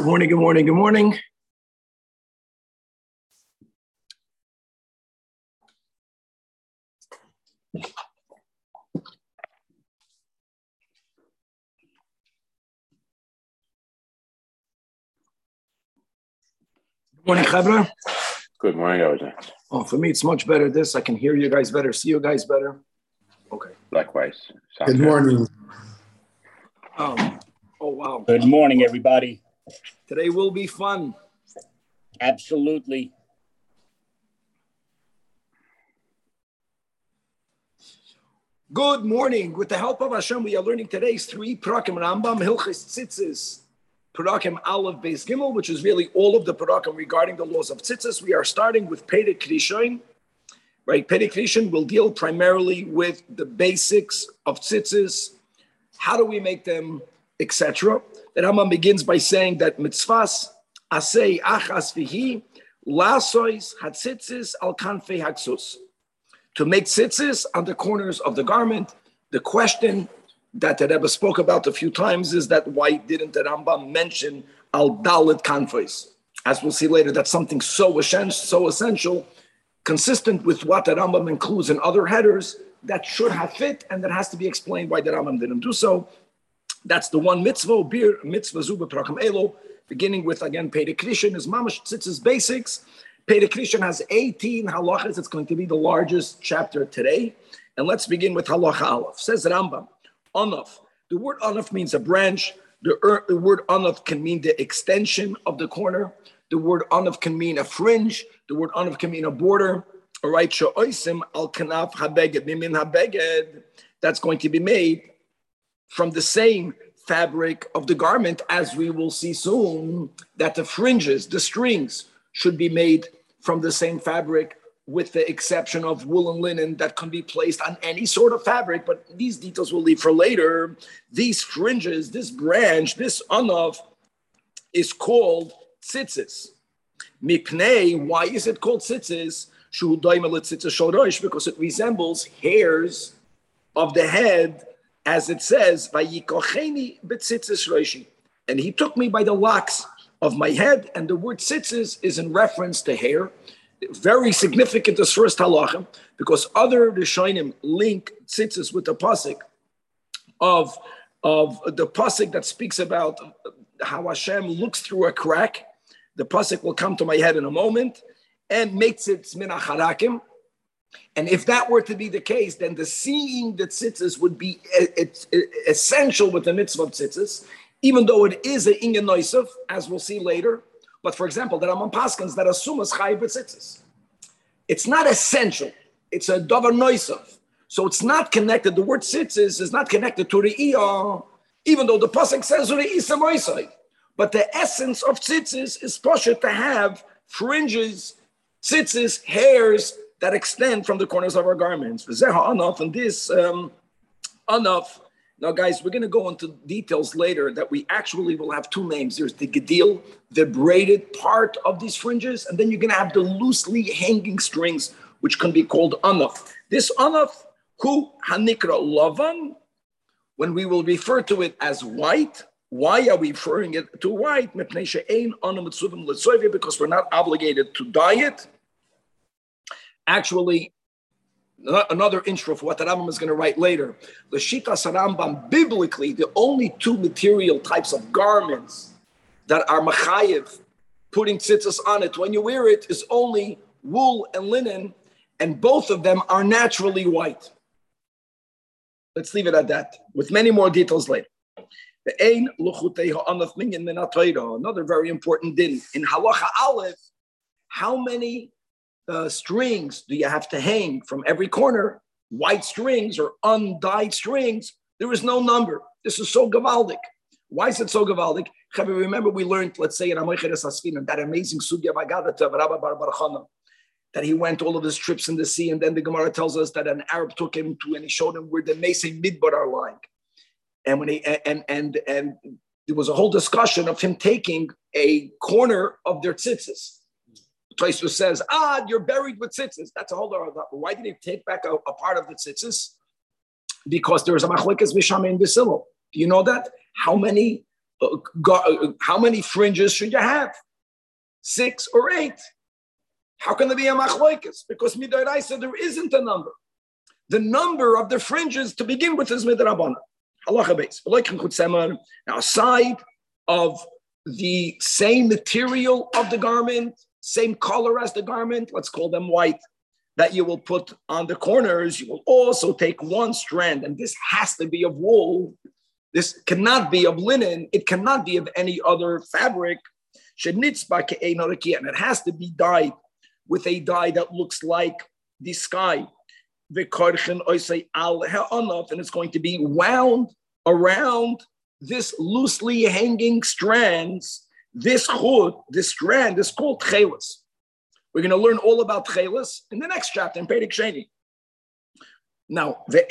Good morning, good morning, good morning. Good morning, Chavra. Good morning, Roger. Oh, for me, it's much better. I can hear you guys better, see you guys better. Okay. Likewise. Good morning. Oh, wow. Good morning, everybody. Today will be fun. Absolutely. Good morning. With the help of Hashem, we are learning today's 3 Parakim Rambam, Hilchis Tzitzis, Parakim Aleph Beis Gimel, which is really all of the Parakim regarding the laws of Tzitzis. We are starting with Perek Rishon. Right? Perek Rishon will deal primarily with the basics of Tzitzis. How do we make them, etc. The Rambam begins by saying that mitzvahs asay achas vihi lasois hatzitzis al kanfei haksus. To make tzitzis on the corners of the garment. The question that the Rebbe spoke about a few times is that why didn't the Rambam mention al dalit kanfeis? As we'll see later, that's something so essential, consistent with what the Rambam includes in other headers that should have fit, and that has to be explained why the Rambam didn't do so. That's the one mitzvah, bir mitzvah zuba prakam elo, beginning with, again, Perek Rishon is mamash tzitzis basics. Perek Rishon has 18 halachas. It's going to be the largest chapter today. And let's begin with halacha aleph. Says Rambam, anaf. The word anaf means a branch. The word anaf can mean the extension of the corner. The word anaf can mean a fringe. The word anaf can mean a border. All right, she'oisim al kanaf habeged, mimin habeged. That's going to be made from the same fabric of the garment, as we will see soon, that the fringes, the strings, should be made from the same fabric, with the exception of wool and linen that can be placed on any sort of fabric, but these details we'll leave for later. These fringes, this branch, this anav is called tzitzis. Mipnei, why is it called tzitzis? Because it resembles hairs of the head, as it says, and he took me by the locks of my head, and the word tzitzis is in reference to hair. Very significant as first halacha, because other Rishonim link tzitzis with the pasuk of the pasuk that speaks about how Hashem looks through a crack. The pasuk will come to my head in a moment, and makes it min hacharakim. And if that were to be the case, then the seeing the tzitzis would be essential with the mitzvah of tzitzis, even though it is an inyan noisef, as we'll see later. But for example, there are paskins that assume as chayiv b'tzitzis. It's not essential. It's a davar noisef. So it's not connected. The word tzitzis is not connected to re'iyah, even though the pasuk says re'isa moisai. But the essence of tzitzis is pasha to have fringes, tzitzis, hairs that extend from the corners of our garments. And this enough. Now, guys, we're going to go into details later that we actually will have two names. There's the gedil, the braided part of these fringes, and then you're going to have the loosely hanging strings, which can be called anaf. This anaf, hu hanikra lavan, when we will refer to it as white. Why are we referring it to white? Because we're not obligated to dye it. Actually, another intro for what the Rambam is going to write later. The Shitas Rambam, biblically, the only two material types of garments that are machayev, putting tzitzis on it when you wear it, is only wool and linen, and both of them are naturally white. Let's leave it at that, with many more details later. Another very important din. In Halacha Aleph, how many strings do you have to hang from every corner? White strings or undyed strings? There is no number. This is so gavaldik. Why is it so gavaldik? Remember we learned, let's say in Amoicheres Asfina, that amazing sugya of Agadat of Rabbi Bar Chana, that he went all of his trips in the sea, and then the Gemara tells us that an Arab took him to, and he showed him where the Mesei Midbar are lying. And when he and there was a whole discussion of him taking a corner of their tzitzis. Tosfos says, you're buried with tzitzis. That's a whole other. Why did he take back a part of the tzitzis? Because there was a machlekes Mishame and Basilo. Do you know that? How many how many fringes should you have? 6 or 8? How can there be a machloikis? Because midoraisa there isn't a number. The number of the fringes to begin with is midrabanan. Halacha beis. Now, aside of the same material of the garment, same color as the garment, let's call them white, that you will put on the corners, you will also take one strand, and this has to be of wool. This cannot be of linen. It cannot be of any other fabric. And it has to be dyed with a dye that looks like the sky. And it's going to be wound around this loosely hanging strands. This strand is called tchelis. We're going to learn all about tchelis in the next chapter in Perek Sheni. Now, we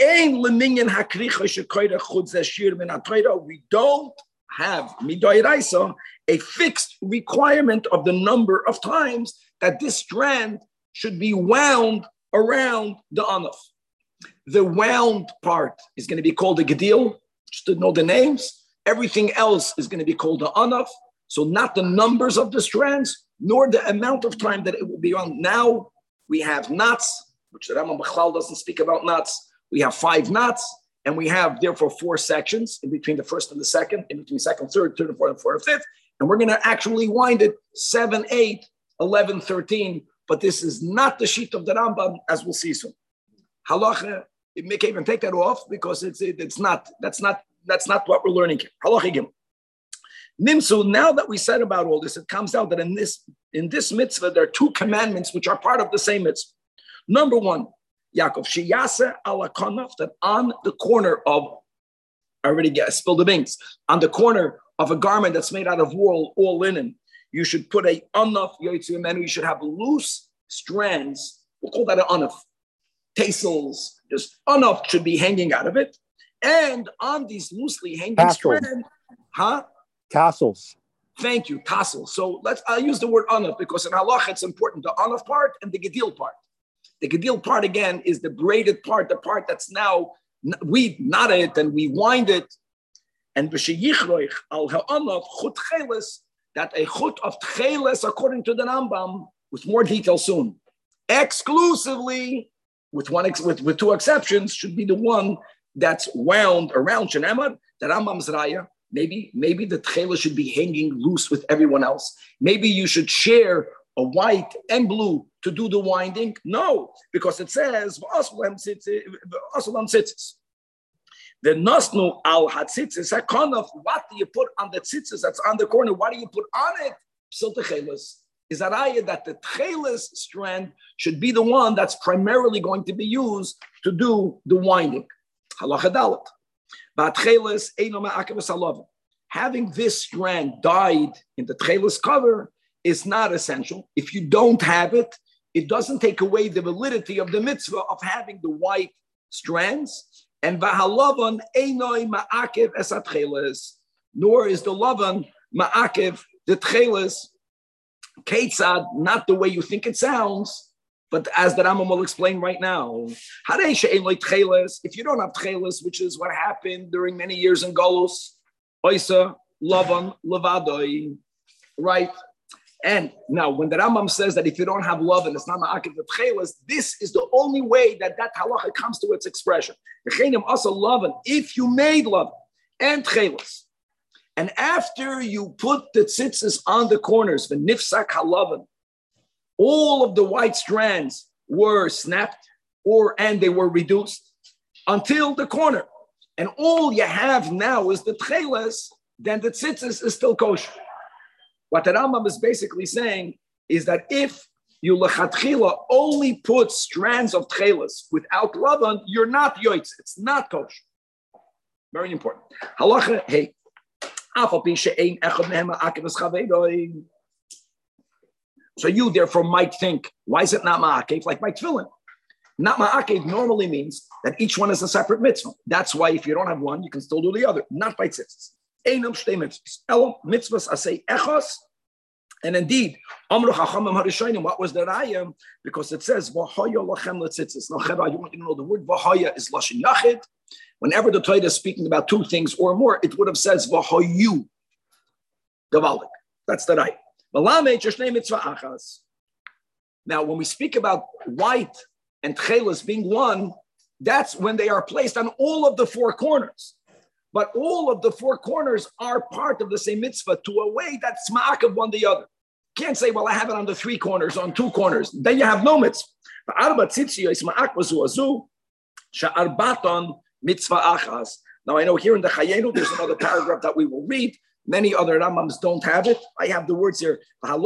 don't have midoraisa a fixed requirement of the number of times that this strand should be wound around the anaf. The wound part is going to be called the gedil, just to know the names. Everything else is going to be called the anaf. So not the numbers of the strands, nor the amount of time that it will be on. Now we have knots, which the Rambam Bechlal doesn't speak about knots. We have 5 knots, and we have therefore 4 sections in between the first and the second, in between second, third, and fourth, and fifth. And we're going to actually wind it 7, 8, 11, 13. But this is not the sheet of the Rambam, as we'll see soon. Halacha, it may even take that off because that's not what we're learning here. Halacha Gimel. Nimsu, now that we said about all this, it comes out that in this mitzvah, there are 2 commandments which are part of the same mitzvah. Number 1, Yaakov, sheyase ala kanaf, that on the corner of, I already spilled the beans, on the corner of a garment that's made out of wool or linen, you should put a anaf yoytzu menu. You should have loose strands. We'll call that an anaf. Tassels, just anaf should be hanging out of it. And on these loosely hanging strands, tassels. Thank you, tassels. So I'll use the word anaf because in halach it's important, the anaf part and the gedil part. The gedil part, again, is the braided part, the part that's now, we knot it and we wind it. And b'sheyichroich al ha'anaf chut cheles, that a chut of tcheles, according to the Rambam, with more detail soon, exclusively, with 2 exceptions, should be the one that's wound around Shenemar, the Rambam's raya. Maybe the tcheles should be hanging loose with everyone else. Maybe you should share a white and blue to do the winding. No, because it says v'asulam tzitzis. The nasnu al hatzitzis hakanaf. What do you put on the tzitzis that's on the corner? What do you put on it? Psil techeles. Is that ayah that the tcheles strand should be the one that's primarily going to be used to do the winding. Halacha dalet. But tcheles eino ma'akev esalav. Having this strand dyed in the tcheles cover is not essential. If you don't have it, it doesn't take away the validity of the mitzvah of having the white strands. And v'halavan einoi ma'akev esat tcheles, nor is the lavan ma'akev the tcheles keitzad, not the way you think it sounds, but as the Rambam will explain right now. Harei she'ein lo tcheles, if you don't have tcheles, which is what happened during many years in Golus, oisa lavan levadoi, right? And now, when the Rambam says that if you don't have love and it's not ma'akev the tcheles, this is the only way that halacha comes to its expression. If you made love and tcheles, and after you put the tzitzis on the corners, the nifsak halavan, all of the white strands were snapped and they were reduced until the corner, and all you have now is the tcheles, then the tzitzis is still kosher. What the Rambam is basically saying is that if you lechatchila only put strands of tcheles without lavan, you're not yoitz. It's not kosher. Very important. Halacha hey. So you therefore might think, why is it not ma'akev like my tefillin? Not ma'akev normally means that each one is a separate mitzvah. That's why if you don't have one, you can still do the other. Not by tzitzis. Einam shtei mitzvahs. Elam mitzvahs asay echos. And indeed, Amru Chachamim Harishonim, what was the raya? Because it says, V'hoya lachem letzitzis. Now, Cheva, you want to know the word V'hoya is Lashon Yachid. Whenever the Torah is speaking about 2 things or more, it would have says V'hoyu. Gavalik. That's the right. Now, when we speak about white and tchelis being one, that's when they are placed on all of the four corners. But all of the four corners are part of the same mitzvah to a way that's ma'akav one the other. Can't say, well, I have it on the three corners, on two corners. Then you have no mitzvah. Now, I know here in the Chayenu, there's another paragraph that we will read. Many other Rambams don't have it. I have the words here.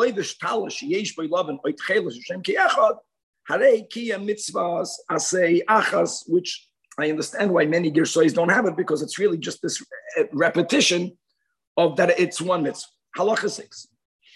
Which I understand why many Gersois don't have it, because it's really just this repetition of that it's one mitzvah. Halacha 6.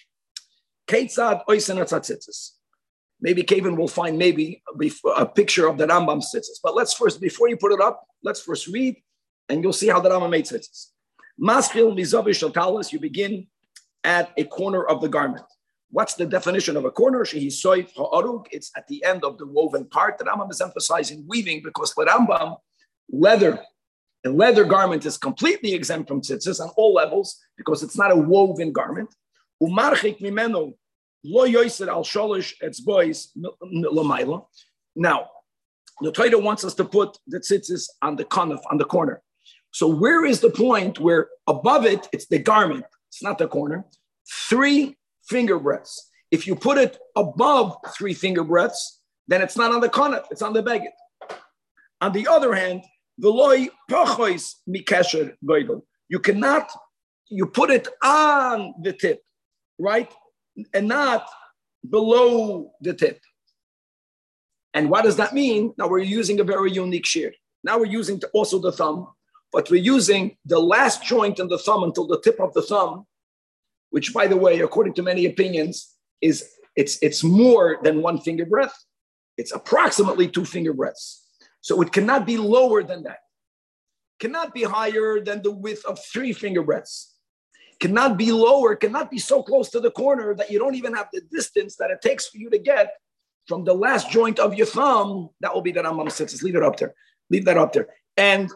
Maybe Kevin will find maybe a picture of the Rambam tzitzis. But let's first, before you put it up, let's first read, and you'll see how the Rambam made tzitzis. Maschil mizavish talis, you begin at a corner of the garment. What's the definition of a corner? Shehisoif ha'arug. It's at the end of the woven part. The Rambam is emphasizing weaving because the Rambam, a leather garment is completely exempt from tzitzis on all levels because it's not a woven garment. Umarchik mimenu lo yoiser al sholish etzbois lamayla. Now, the Torah wants us to put the tzitzis on the kanaf, on the corner. So where is the point where above it, it's the garment, it's not the corner, 3 finger breadths. If you put it above 3 finger breadths, then it's not on the kanaf, it's on the beged. On the other hand, v'loi pachois mikesher goydel. You put it on the tip, right? And not below the tip. And what does that mean? Now we're using a very unique shear. Now we're using also the thumb, but we're using the last joint in the thumb until the tip of the thumb, which, by the way, according to many opinions, it's more than 1 finger breadth. It's approximately 2 finger breadths. So it cannot be lower than that. Cannot be higher than the width of 3 finger breadths. Cannot be lower, cannot be so close to the corner that you don't even have the distance that it takes for you to get from the last joint of your thumb. That will be the Rambam tzitzis. Leave it up there. Leave that up there. And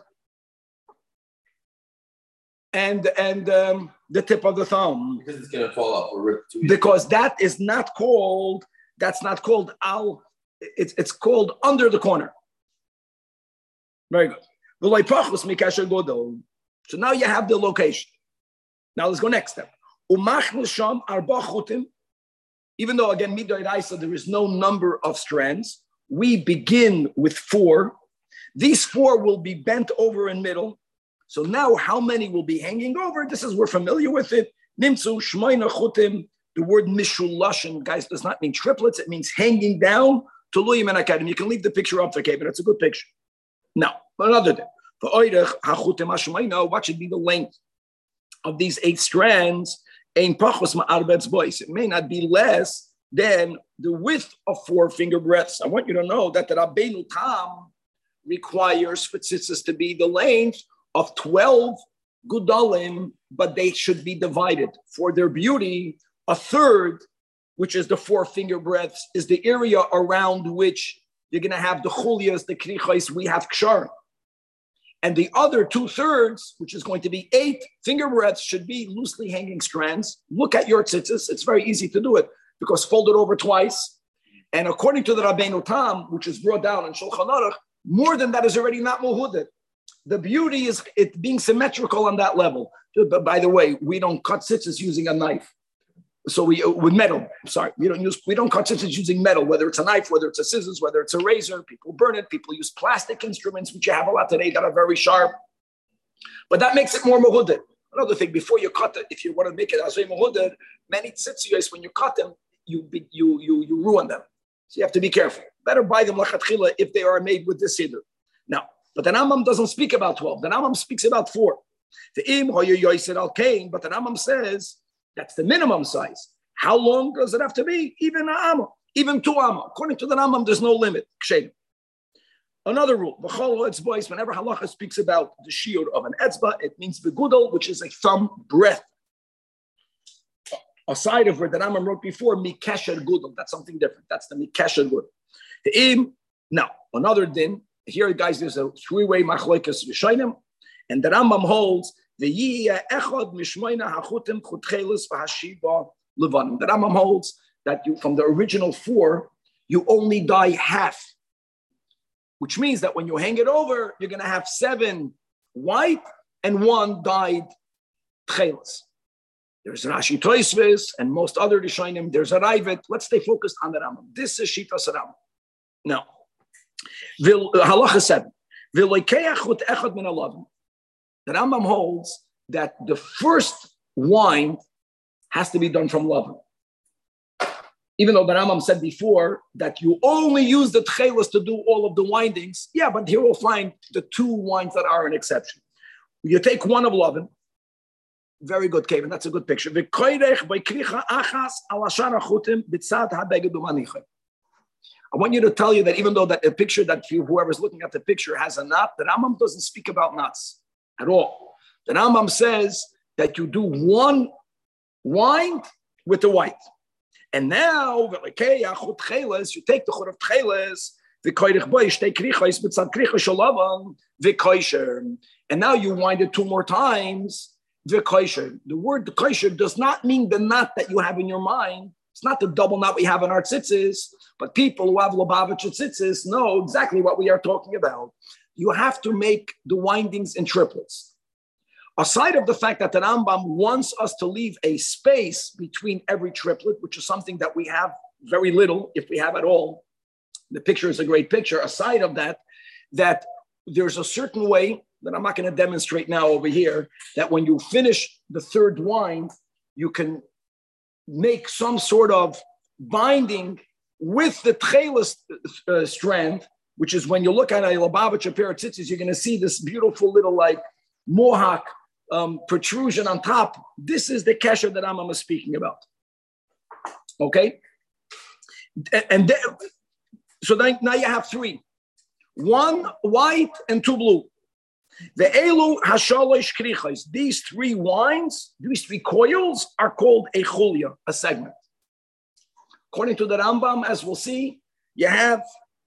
the tip of the thumb. Because it's going to fall off. Because that's not called al, it's called under the corner. Very good. So now you have the location. Now let's go next step. Even though, again, midoraisa, there is no number of strands, we begin with 4. These 4 will be bent over in middle. So now how many will be hanging over? We're familiar with it. Nimtzu shmoina chutim. The word mishulashin, guys, does not mean triplets. It means hanging down. Tuluyim and akadim. You can leave the picture up there, but it's a good picture. Now, another thing. What should be the length of these 8 strands? It may not be less than the width of 4 finger breadths. I want you to know that the Rabbeinu Tam requires for tzitzis to be the length of 12 gudalim, but they should be divided. For their beauty, a third, which is the 4 finger breadths, is the area around which you're going to have the chulias, the krichais, we have kshar. And the other 2/3, which is going to be 8 finger breadths, should be loosely hanging strands. Look at your tzitzis. It's very easy to do it because fold it over twice. And according to the Rabbeinu Tam, which is brought down in Shulchan Aruch, more than that is already not muhudet. The beauty is it being symmetrical on that level. But by the way, we don't cut tzitzis using a knife. So we don't cut tzitzis using metal, whether it's a knife, whether it's a scissors, whether it's a razor. People burn it. People use plastic instruments, which you have a lot today that are very sharp. But that makes it more muhudet. Another thing, before you cut it, if you want to make it asay muhudet, many tzitzis, when you cut them, you ruin them. So you have to be careful. Better buy them lachatchila if they are made with this siddur. Now, but the Rambam doesn't speak about 12. The Rambam speaks about 4. But the Rambam says that's the minimum size. How long does it have to be? Even an amma, even 2 amma. According to the Rambam, there's no limit. Another rule, whenever halacha speaks about the shiur of an etzba, it means begudal, which is a thumb breadth. Aside of where the Rambam wrote before, mikesher gudal. That's something different. That's the mikesher gudal. Now, another din. Here, guys, there's a 3-way machlokas rishonim, and the Rambam holds The Rambam holds that from the original 4, you only dye half, which means that when you hang it over, you're going to have 7 white and 1 dyed tchelis. There's Rashi Tosfos and most other Rishonim. There's a Ravid. Let's stay focused on the Rambam. This is Shitas Rambam. Now, Halacha 7. The Rambam holds that the first wine has to be done from leaven. Even though the Rambam said before that you only use the tchelis to do all of the windings. Yeah, but here we'll find the 2 wines that are an exception. You take one of leaven. Very good, Kevin. That's a good picture. I want you to tell you that even though that a picture that whoever's looking at the picture has a knot, the Rambam doesn't speak about knots at all. The Rambam says that you do 1 wind with the white. And now, you take the chut of tcheles, and now you wind it 2 more times. The word kosher does not mean the knot that you have in your mind. It's not the double knot we have in our tzitzis, but people who have Lubavitch tzitzis know exactly what we are talking about. You have to make the windings in triplets. Aside of the fact that the Rambam wants us to leave a space between every triplet, which is something that we have very little, if we have at all. The picture is a great picture. Aside of that, that there's a certain way that I'm not going to demonstrate now over here, that when you finish the 3rd wine, you can make some sort of binding with the tchelis strand, which is when you look at a Lubavitch pair of tzitzis, you're going to see this beautiful little like mohawk protrusion on top. This is the kesher that I'm speaking about. Okay? So then, now you have 3. 1 white and 2 blue. The Elu Hashalosh Krichos. These 3 wines, these 3 coils are called a chulia, a segment. According to the Rambam, as we'll see, you have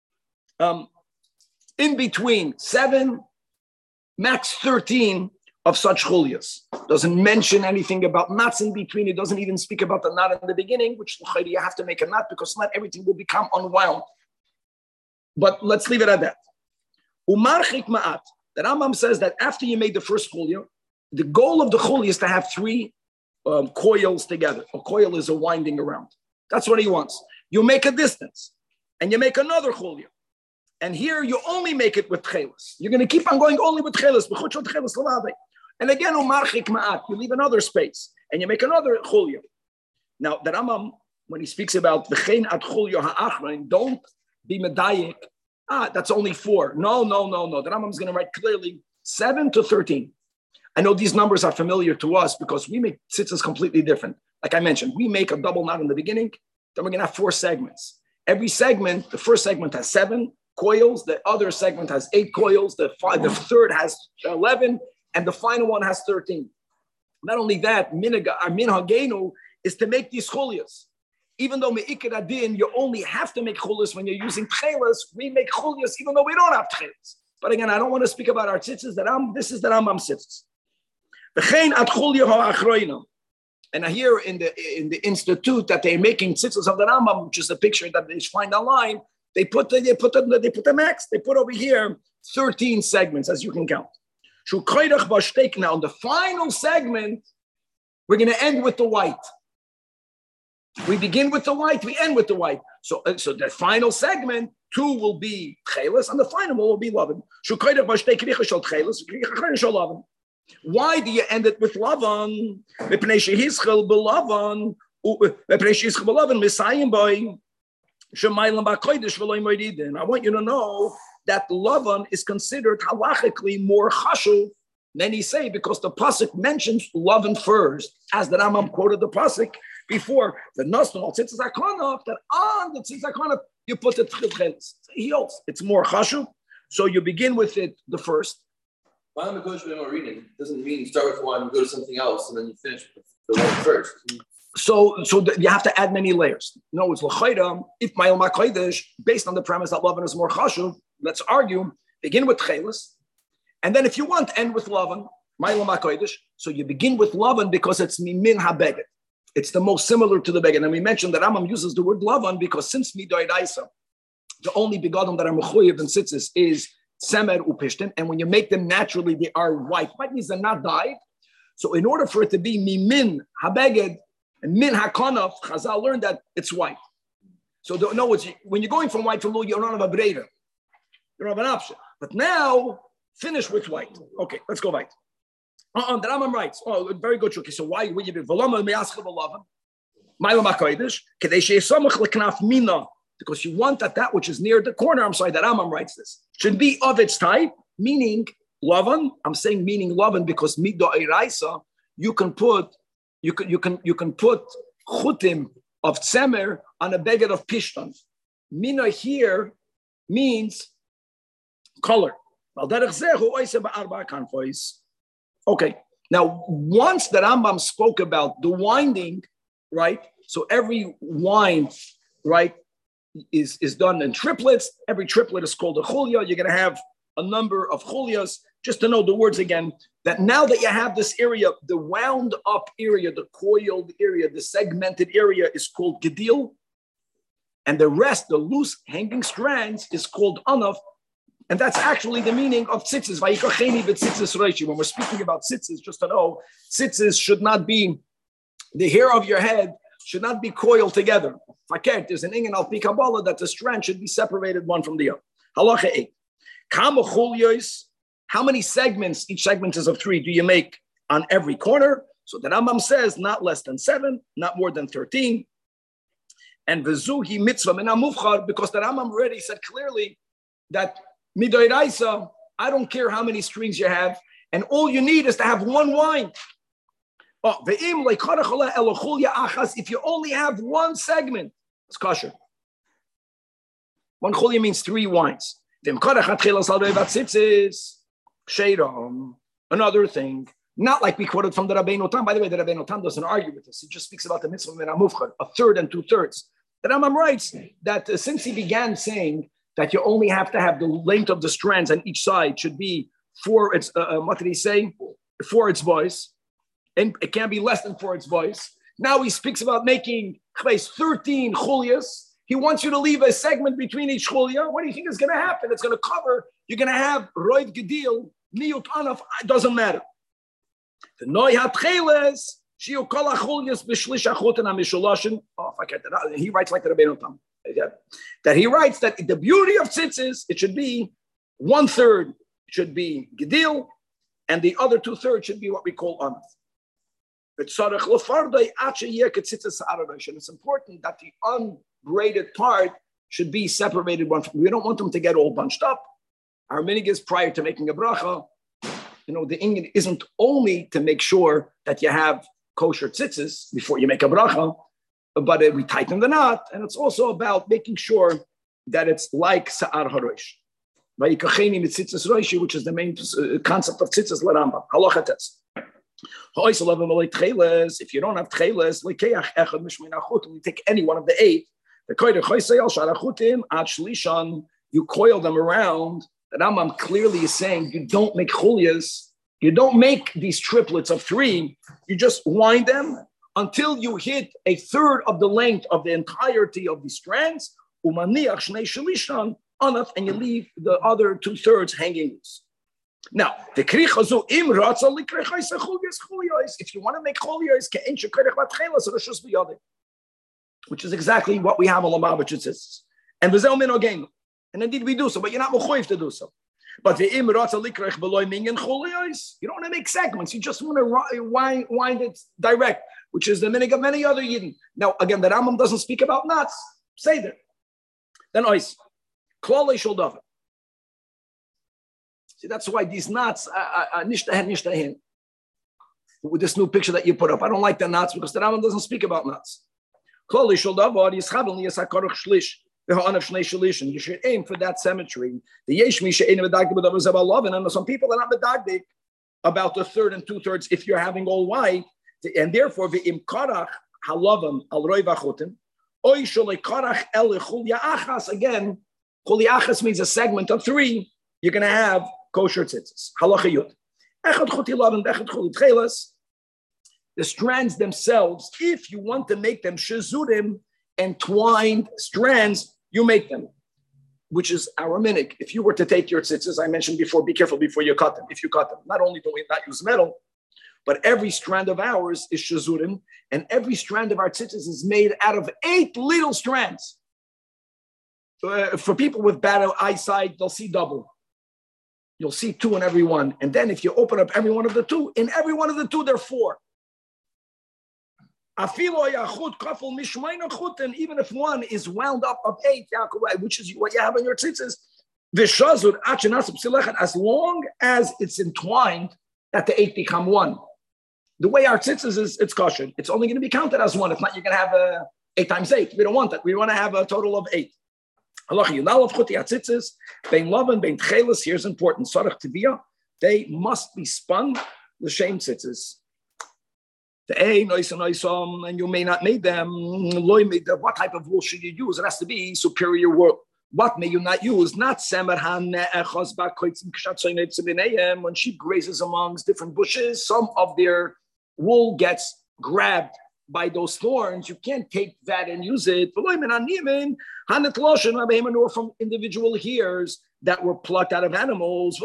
in between 7, max 13 of such chulias. Doesn't mention anything about knots in between. It doesn't even speak about the knot in the beginning, which you have to make a knot because not everything will become unwound. But let's leave it at that. Umarchik ma'at. The Rambam says that after you made the first chulia, the goal of the chulia is to have 3 coils together. A coil is a winding around. That's what he wants. You make a distance, and you make another chulia. And here you only make it with tchelis. You're going to keep on going only with tchelis. And again, umarchik ma'at. You leave another space, and you make another chulia. Now, the Rambam, when he speaks about v'chein ad chulia ha'achrein, don't be medayik. That's only 4. No. The Rambam is going to write clearly 7 to 13. I know these numbers are familiar to us because we make tzitzis completely different. Like I mentioned, we make a double knot in the beginning. Then we're going to have 4 segments. Every segment, the first segment has 7 coils. The other segment has 8 coils. The third has 11. And the final one has 13. Not only that, minhagenu is to make these chulias. Even though me'ikad adin, you only have to make chulias when you're using tchelis, we make chulias even though we don't have tchelis. But again, I don't want to speak about our tzitzis. This is the Rambam tzitzis. V'chein ad chulia ha'achroina. And here in the institute that they're making tzitzis of the Rambam, which is a picture that they find online, they put the max. They put over here 13 segments, as you can count. Now, in the final segment, we're going to end with the white. We begin with the white, we end with the white. So the final segment, 2 will be tchelis, and the final will be lavan. Why do you end it with lavan? I want you to know that lavan is considered halachically more chashuv. Many say because the pasuk mentions lavan first, as the Rambam quoted the pasuk before the Nostal Tzitzis Akonov, that on the Tzitzis Akonov you put the Tchelis. He holds it's more chashuv, so you begin with it the first. Why don't we go to reading? It doesn't mean you start with one, you go to something else, and then you finish with the one first. So you have to add many layers. No, it's l'chayda. If Ma'il Ma'kodesh, based on the premise that lavan is more chashuv, let's argue. Begin with Tchelis, and then if you want, end with lavan. So you begin with Lavan because it's mimin habeged. It's the most similar to the beged. And we mentioned that Rambam uses the word Lavan because since midoiraisa, the only begadim that are mechuyev and tzitzis is semer upishtin, and when you make them naturally, they are white. White means they're not dyed. So in order for it to be mimin habeged and min hakanaf, Chazal learned that it's white. So no, when you're going from white to blue, you don't have a breder. You don't have an option. But now, finish with white. Okay, let's go white. The Rambam writes, oh, very good, Shuki. So why would you be because you want that which is near the corner, the Rambam writes this, should be of its type, meaning Lavan. I'm saying meaning Lavan because Mido Eiraisa, you can put chutim of tzemer on a beged of pishtan. Mina here means color. Okay. Now, once the Rambam spoke about the winding, right? So every wind, right, is done in triplets. Every triplet is called a chulya. You're going to have a number of chulyas. Just to know the words again, that now that you have this area, the wound up area, the coiled area, the segmented area is called gedil. And the rest, the loose hanging strands, is called anaf. And that's actually the meaning of tzitzis. When we're speaking about tzitzis, just to know, tzitzis should not be, the hair of your head should not be coiled together. There's an inyan al pi Kabbalah that the strand should be separated one from the other. Halacha 8. How many segments, each segment is of 3, do you make on every corner? So the Rambam says not less than 7, not more than 13. And v'zuhi mitzvah min hamuvchar, because the Rambam already said clearly that midoiraisa, I don't care how many strings you have, and all you need is to have one wine. Oh, if you only have one segment, it's kosher. One chulya means 3 wines. Another thing, not like we quoted from the Rabbeinu Tam. By the way, the Rabbeinu Tam doesn't argue with this. He just speaks about the mitzvah min hamuvchar, a third and 2/3. The Rambam writes that since he began saying that you only have to have the length of the strands on each side should be for its, what did he say? For its voice. And it can't be less than for its voice. Now he speaks about making 13 chulyas. He wants you to leave a segment between each chulya. What do you think is going to happen? It's going to cover, you're going to have roiv gedil, niyut anaf, it doesn't matter. The noyhat cheles, shiu kol chulyas b'shlish achoten ha-mishulashin. Oh, if I get that, he writes like the Rabbeinu Tam. That he writes that the beauty of tzitzis, it should be 1/3 should be gedil, and the other 2/3 should be what we call anaf. It's important that the unbraided part should be separated. We don't want them to get all bunched up. Our minhag prior to making a bracha, the inyan isn't only to make sure that you have kosher tzitzis before you make a bracha, but we tighten the knot, and it's also about making sure that it's like sa'ar harosh. Which is the main concept of tzitzis l'Rambam. Halacha tes. If you don't have tcheles, you take any one of the 8. You coil them around. The Rambam clearly is saying you don't make chulyas. You don't make these triplets of 3. You just wind them until you hit 1/3 of the length of the entirety of the strands. And you leave the other 2/3 hanging loose. Now, the krichazu im ratza likrechaisa chulyas, if you want to make chulyas, which is exactly what we have on Lamavich. And v'zel min ogeinu. And indeed we do so, but you're not mechuyev to do so. But the im ratza likrech beloy minyan chulyas, you don't want to make segments. You just want to wind it direct, which is the minhag of many other yidden. Now, again, the Rambam doesn't speak about knots. Say that. Then ois klolei shel davar. See, that's why these knots are nishtahen. With this new picture that you put up, I don't like the knots because the Rambam doesn't speak about knots. You should aim for that symmetry. And some people are not medagdik about the 1/3 and 2/3 if you're having all white, and therefore again, chulya achas means a segment of 3. You're going to have kosher tzitzis. Halacha yud. The strands themselves, if you want to make them shazurim, entwined strands, you make them, which is our minik. If you were to take your tzitzis, I mentioned before, be careful before you cut them. If you cut them, not only do we not use metal, but every strand of ours is shazurim, and every strand of our tzitzis is made out of 8 little strands. For people with bad eyesight, they'll see double. You'll see 2 in every one. And then if you open up every one of the 2, in every one of the 2, there are 4. And even if one is wound up of 8, which is what you have in your tzitzis, as long as it's entwined, that the 8 become 1. The way our tzitzis is, it's kosher. It's only going to be counted as 1. If not, you're going to have 8 times 8. We don't want that. We want to have a total of 8. Here's important. They must be spun, the shame tzitzis. And you may not make them. What type of wool should you use? It has to be superior wool. What may you not use? Not when sheep grazes amongst different bushes, some of their wool gets grabbed by those thorns. You can't take that and use it. Nor from individual hairs that were plucked out of animals,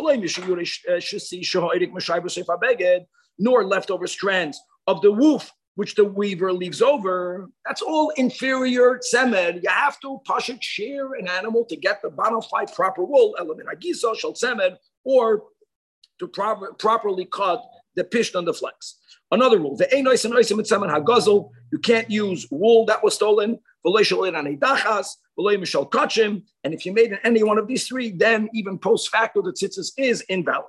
nor leftover strands of the woof, which the weaver leaves over. That's all inferior tzemed. You have to pashik shear an animal to get the bona fide proper wool, element agisa shel tzemed, or to properly cut the pisht on the flex. Another rule: the einois and noisim mitzemen hagazel. You can't use wool that was stolen. And if you made any one of these 3, then even post facto the tzitzis is invalid.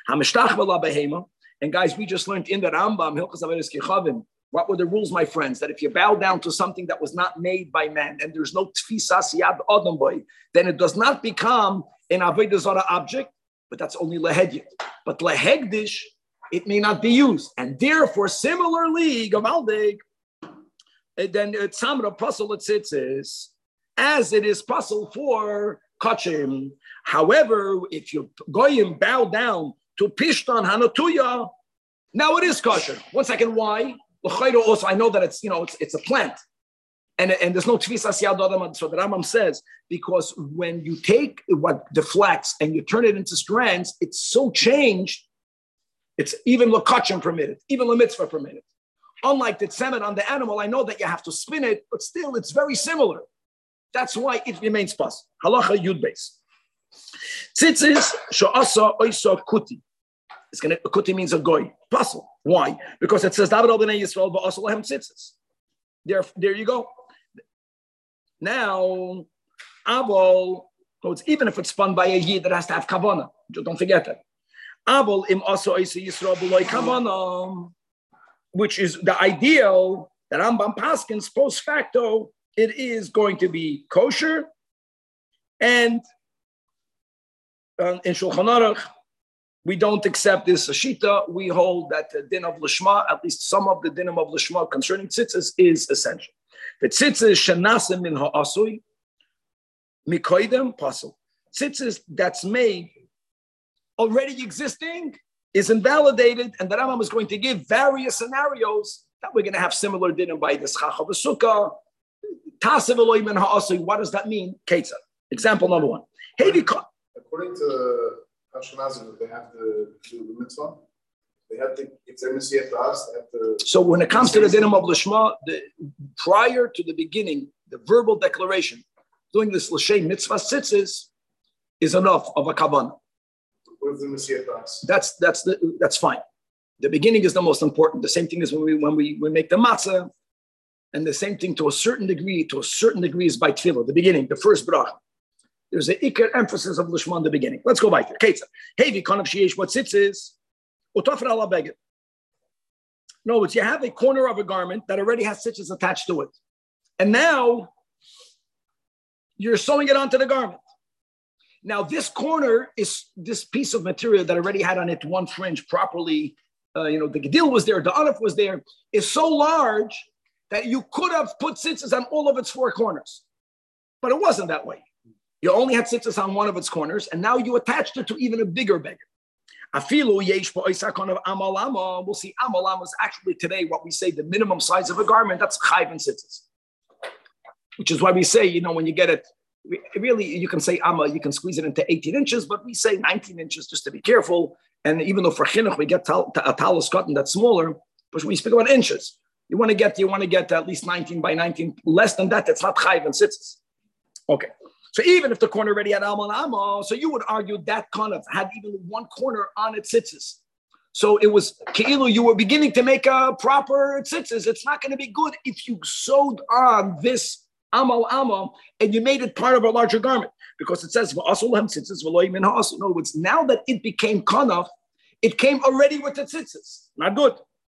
And guys, we just learned in the Rambam, what were the rules, my friends? That if you bow down to something that was not made by man and there's no tfisas yad adam boy, then it does not become an avodah zarah object, but that's only lehedyet. But lehegdish, it may not be used. And therefore, similarly, Gavaldeg, then Tzamra Pasal Tzitzis, as it is Pasal for Kachim. However, if you goyim bow down to Pishtan Hanatuya, now it is kosher. 1 second, why? Also, I know that it's a plant, and there's no tfisas yad adam. So the Rambam says, because when you take what the flax and you turn it into strands, it's so changed. It's even lokachim permitted, even lemitzvah permitted. Unlike the tzemet on the animal, I know that you have to spin it, but still it's very similar. That's why it remains pas. Halacha yud beis. Tzitzis sha'asa oisa kuti. Kuti means a goy. Puzzle. Why? Because it says David al b'nei Yisrael ba'asa lehem tzitzis. There you go. Now, Abol, even if it's spun by a yid, that has to have kavanah. Don't forget that. Abol im asa oisa Yisrael b'loi kavanah, which is the ideal that Rambam Paskins post facto, it is going to be kosher. And in Shulchan Aruch, we don't accept this shita. We hold that the din of lishma, at least some of the dinim of lishma concerning tzitzis, is essential. The tzitzis shenasim min ha'asui mikoidem pasul. Tzitzis that's made already existing is invalidated, and the Rambam is going to give various scenarios that we're going to have similar dinim by this chachav v'sukkah. Tasev Elohim min ha'asui. What does that mean? Ketzah. Example number 1. According to Ashkenazim, they have to do the mitzvah. They have to, if they're Messiah to us, they have to. So when it comes to the dinim of Lishma, prior to the beginning, the verbal declaration, doing this L'shem mitzvah tzitzis is enough of a kavanah. What if the Messiah to us? That's fine. The beginning is the most important. The same thing is when we make the matzah, and the same thing to a certain degree is by tefillah, the beginning, the first bracha. There's an ikar emphasis of Lishma in the beginning. Let's go back there. Ketzah. Hey, v'konav sheyesh what tzitzis, utafar ala beged. No, but you have a corner of a garment that already has tzitzis attached to it. And now you're sewing it onto the garment. Now this corner is this piece of material that already had on it one fringe properly. The gedil was there, the anaf was there, is so large that you could have put tzitzis on all of its 4 corners. But it wasn't that way. You only had tzitzis on one of its corners, and now you attached it to even a bigger beggar. Afilu yesh ba'isakon of amalama. We'll see amalama is actually today what we say the minimum size of a garment. That's chayv and tzitzis, which is why we say, when you get it, really you can say you can squeeze it into 18 inches, but we say 19 inches just to be careful. And even though for chinuch we get a talus cotton that's smaller, but we speak about inches. You want to get at least 19 by 19. Less than that, it's not chayv and tzitzis. Okay. So even if the corner already had alma and alma, so you would argue that kind of had even one corner on its tzitzis. So it was keilu, you were beginning to make a proper tzitzis. It's not going to be good if you sewed on this alma and you made it part of a larger garment, because it says tzitzis. In other words, now that it became kanaf, it came already with the tzitzis. Not good.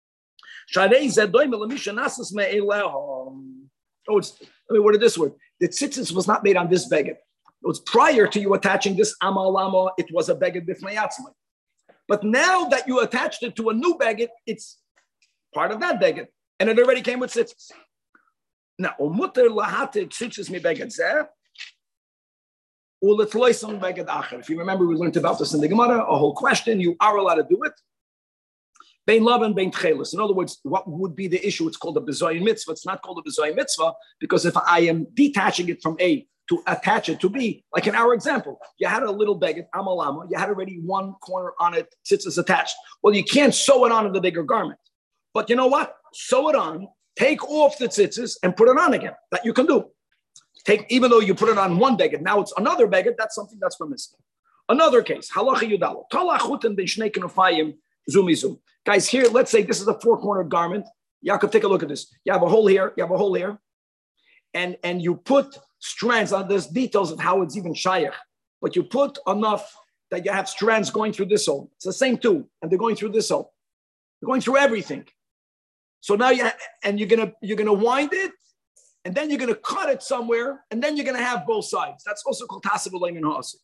Oh, let me word it this word. The tzitzis was not made on this beged. It was prior to you attaching this amal lama, it was a beged b'fnei atzmai. But now that you attached it to a new beged, it's part of that beged. And it already came with tzitzis. Now, umuter lahate tzitzis mi beged zeh, uletloisam beged acher. If you remember, we learned about this in the Gemara, a whole question, you are allowed to do it. Bein lav bein tchelis. In other words, what would be the issue? It's called a bezoyin mitzvah. It's not called a bezoyin mitzvah because if I am detaching it from A to attach it to B, like in our example, you had a little beged, amalama, you had already one corner on it, tzitzis attached. Well, you can't sew it onto the bigger garment. But you know what? Sew it on, take off the tzitzis, and put it on again. That you can do. Even though you put it on one beged, now it's another beged, that's something that's permissible. Another case, halacha yudalo. Talachuten ben shnei kenufayim zumizum. Guys, here, let's say this is a four-cornered garment. Yaakov, take a look at this. You have a hole here, and you put strands on this, details of how it's even shayach, but you put enough that you have strands going through this hole. It's the same two, and they're going through this hole. They're going through everything. So now you're gonna wind it, and then you're gonna cut it somewhere, and then you're gonna have both sides. That's also called tasib u'leimin ha'asik.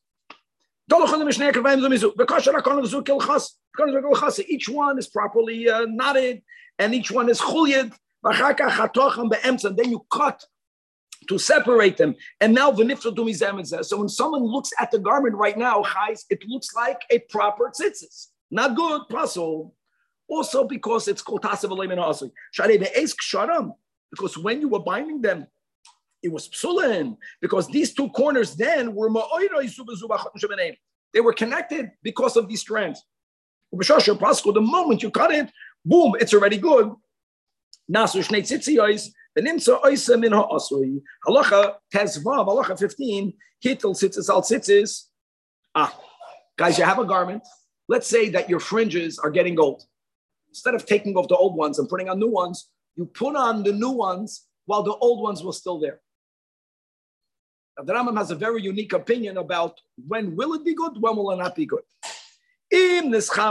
Each one is properly knotted, and each one is chulyed. And then you cut to separate them. And now so when someone looks at the garment right now, it looks like a proper tzitzis. Not good, puzzle. Also because it's called tasav aleimin ha'asik. Because when you were binding them, it was psulin, because these two corners then were they were connected because of these strands. The moment you cut it, boom, it's already good. Halacha tezvav, halacha 15, hitel tzitzis al tzitzis. Guys, you have a garment. Let's say that your fringes are getting old. Instead of taking off the old ones and putting on new ones, you put on the new ones while the old ones were still there. Now, the Rambam has a very unique opinion about when will it be good, when will it not be good. If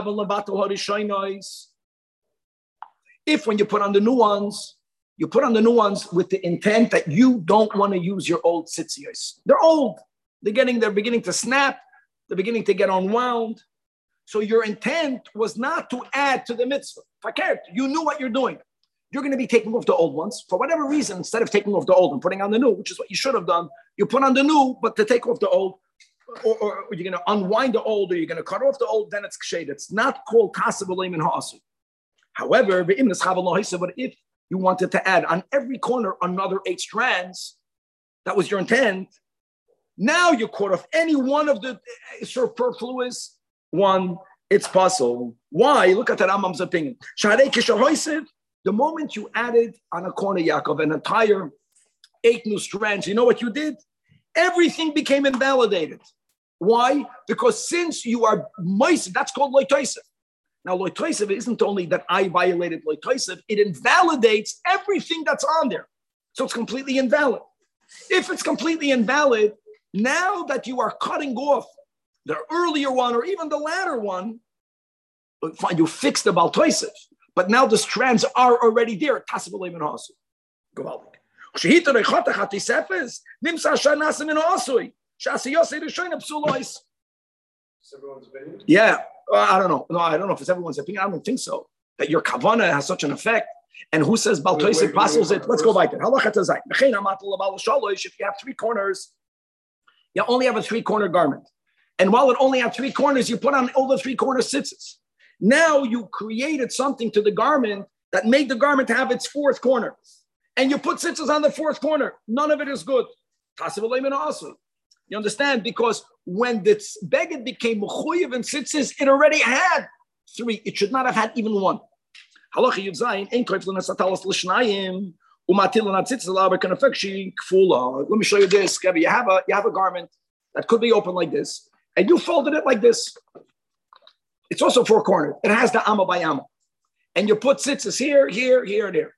when you put on the new ones, you put on the new ones with the intent that you don't want to use your old tzitzis. They're old. They're beginning to snap. They're beginning to get unwound. So your intent was not to add to the mitzvah. Fakert, you knew what you're doing. You're going to be taking off the old ones. For whatever reason, instead of taking off the old and putting on the new, which is what you should have done, you put on the new, but to take off the old, or you're going to unwind the old, or you're going to cut off the old, then it's kshayed. It's not called tasib aleimin ha'asik. However, but if you wanted to add on every corner another 8 strands, that was your intent, now you cut off any one of the superfluous one, it's possible. Why? Look at the Rambam's opinion. The moment you added on a corner, Yaakov, an entire 8 new strands, you know what you did? Everything became invalidated. Why? Because since you are moist, that's called loitoisef. Now, loitoisef isn't only that I violated loitoisef, it invalidates everything that's on there. So it's completely invalid. If it's completely invalid, now that you are cutting off the earlier one or even the latter one, fine, you fixed the baltoisef. But now the strands are already there. Yeah, I don't know. No, I don't know if it's everyone's opinion. I don't think so. That your kavana has such an effect. And who says baltoisef passes it? Let's go back there. If you have 3 corners, you only have a 3-corner garment. And while it only had 3 corners, you put on all the 3 corner tzitzis. Now you created something to the garment that made the garment have its 4th corner. And you put tzitzis on the 4th corner. None of it is good. You understand? Because when the beged became mechuyev and tzitzis, it already had 3. It should not have had even 1. Halacha Yud Zayin, ein koif l'nasatalas l'shnayim, umatil l'natzitzis l'aba kanafekshi kfula. Let me show you this. You have a garment that could be open like this, and you folded it like this. It's also 4 cornered. It has the amma by amma. And you put tzitzis here, here, here, and there.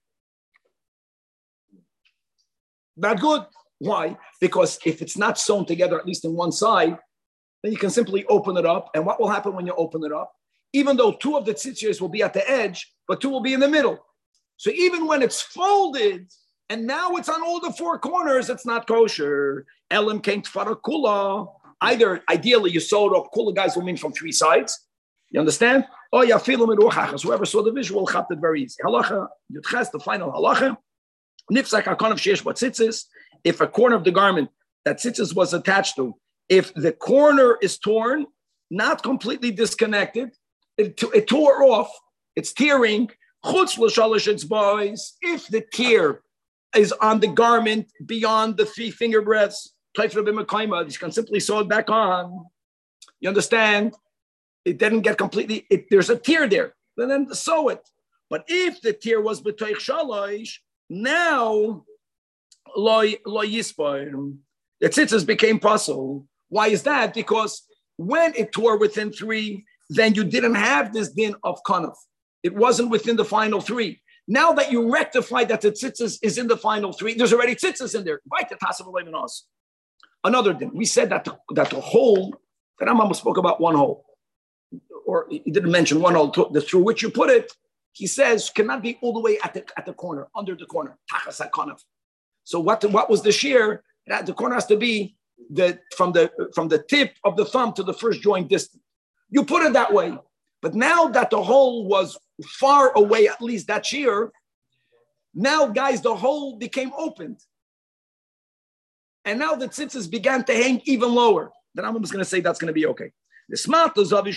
Not good. Why? Because if it's not sewn together, at least in one side, then you can simply open it up. And what will happen when you open it up? Even though 2 of the tzitzis will be at the edge, but 2 will be in the middle. So even when it's folded, and now it's on all the 4 corners, it's not kosher. Elim came to kula. Either, ideally, you sewed up, kula guys will mean from 3 sides. You understand? Oh, yeah, whoever saw the visual, chapped it very easy. Halacha, Yudches, the final halacha. Nifsak hakon of sheish but tzitzis. If a corner of the garment that tzitzis was attached to, if the corner is torn, not completely disconnected, it tore off, it's tearing, chutz l'shalosh etzba'os, if the tear is on the garment beyond the 3 finger breadths, you can simply sew it back on. You understand? It didn't get completely, there's a tear there, then sew it. But if the tear was b'toich shalosh, now lo yispair, the tzitzis became puzzle. Why is that? Because when it tore within 3, then you didn't have this din of kanaf. It wasn't within the final 3. Now that you rectified that the tzitzis is in the final 3, there's already tzitzis in there. Right, the tasav us. Another din. We said that the hole, that Rambam spoke about 1 hole, or he didn't mention 1 hole, through which you put it. He says cannot be all the way at the corner, under the corner. Tachas kanaf. So what was the shear? The corner has to be from the tip of the thumb to the first joint distance. You put it that way. But now that the hole was far away, at least that shear, now, guys, the hole became opened. And now the tzitzis began to hang even lower. Then I'm just going to say that's going to be okay. The smart is now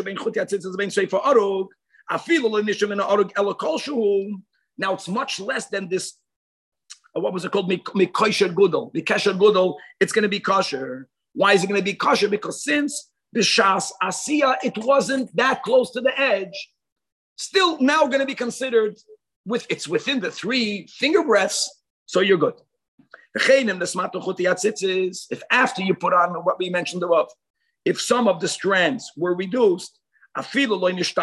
it's much less than this. What was it called? Mikosher gudel. Mikosher gudel. It's going to be kosher. Why is it going to be kosher? Because since b'shas asiya, it wasn't that close to the edge. Still, now going to be considered it's within the 3 finger breadths. So you're good. If after you put on what we mentioned above, if some of the strands were reduced, even if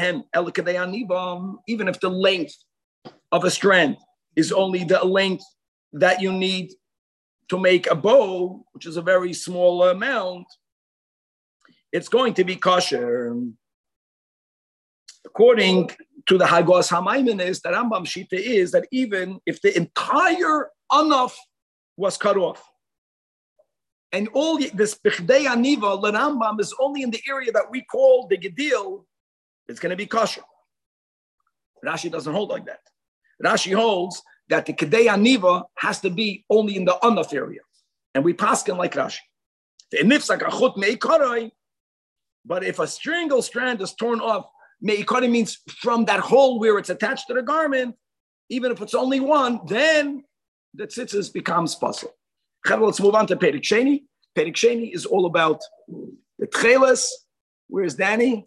the length of a strand is only the length that you need to make a bow, which is a very small amount, it's going to be kosher. According to the Hagos HaMaimonides, the Rambam Shita is that even if the entire anaf was cut off, and all this Bichdei Aniva, the Rambam is only in the area that we call the Gedil, it's going to be kosher. Rashi doesn't hold like that. Rashi holds that the Kedei Aniva has to be only in the anaf area. And we paskin like Rashi. But if a single strand is torn off, meikari means from that hole where it's attached to the garment, even if it's only 1, then the tzitzis becomes puzzle. Let's move on to Perek Sheni. Perek Sheni is all about the tcheles. Where's Danny?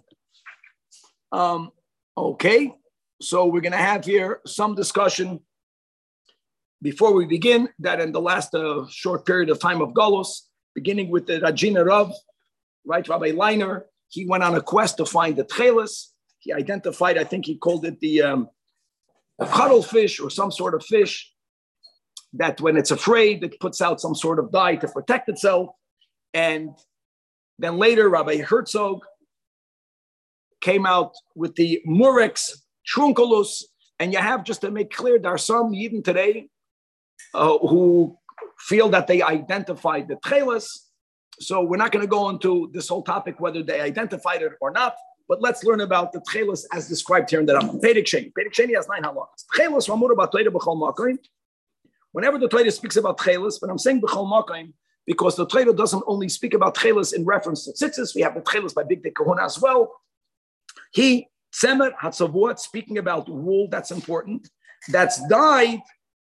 Okay, so we're going to have here some discussion before we begin that in the last short period of time of Galus, beginning with the Rajina Rav, right, Rabbi Leiner, he went on a quest to find the tcheles. He identified, I think he called it the cuttlefish or some sort of fish that when it's afraid, it puts out some sort of dye to protect itself. And then later, Rabbi Herzog came out with the Murex trunculus. And you have, just to make clear, there are some even today who feel that they identified the tcheles. So we're not going to go into this whole topic, whether they identified it or not. But let's learn about the tcheles as described here in the Rambam. Perek Sheni. Perek Sheni has 9 halachas. Tcheles ramur about Torah b'chol makom. Whenever the Torah speaks about tcheles, when I'm saying b'chol makom, because the Torah doesn't only speak about tchelas in reference to tzitzis. We have the tchelas by Big Day Kahuna as well. He, Tzemer Hatzavot, speaking about wool, that's important, that's dyed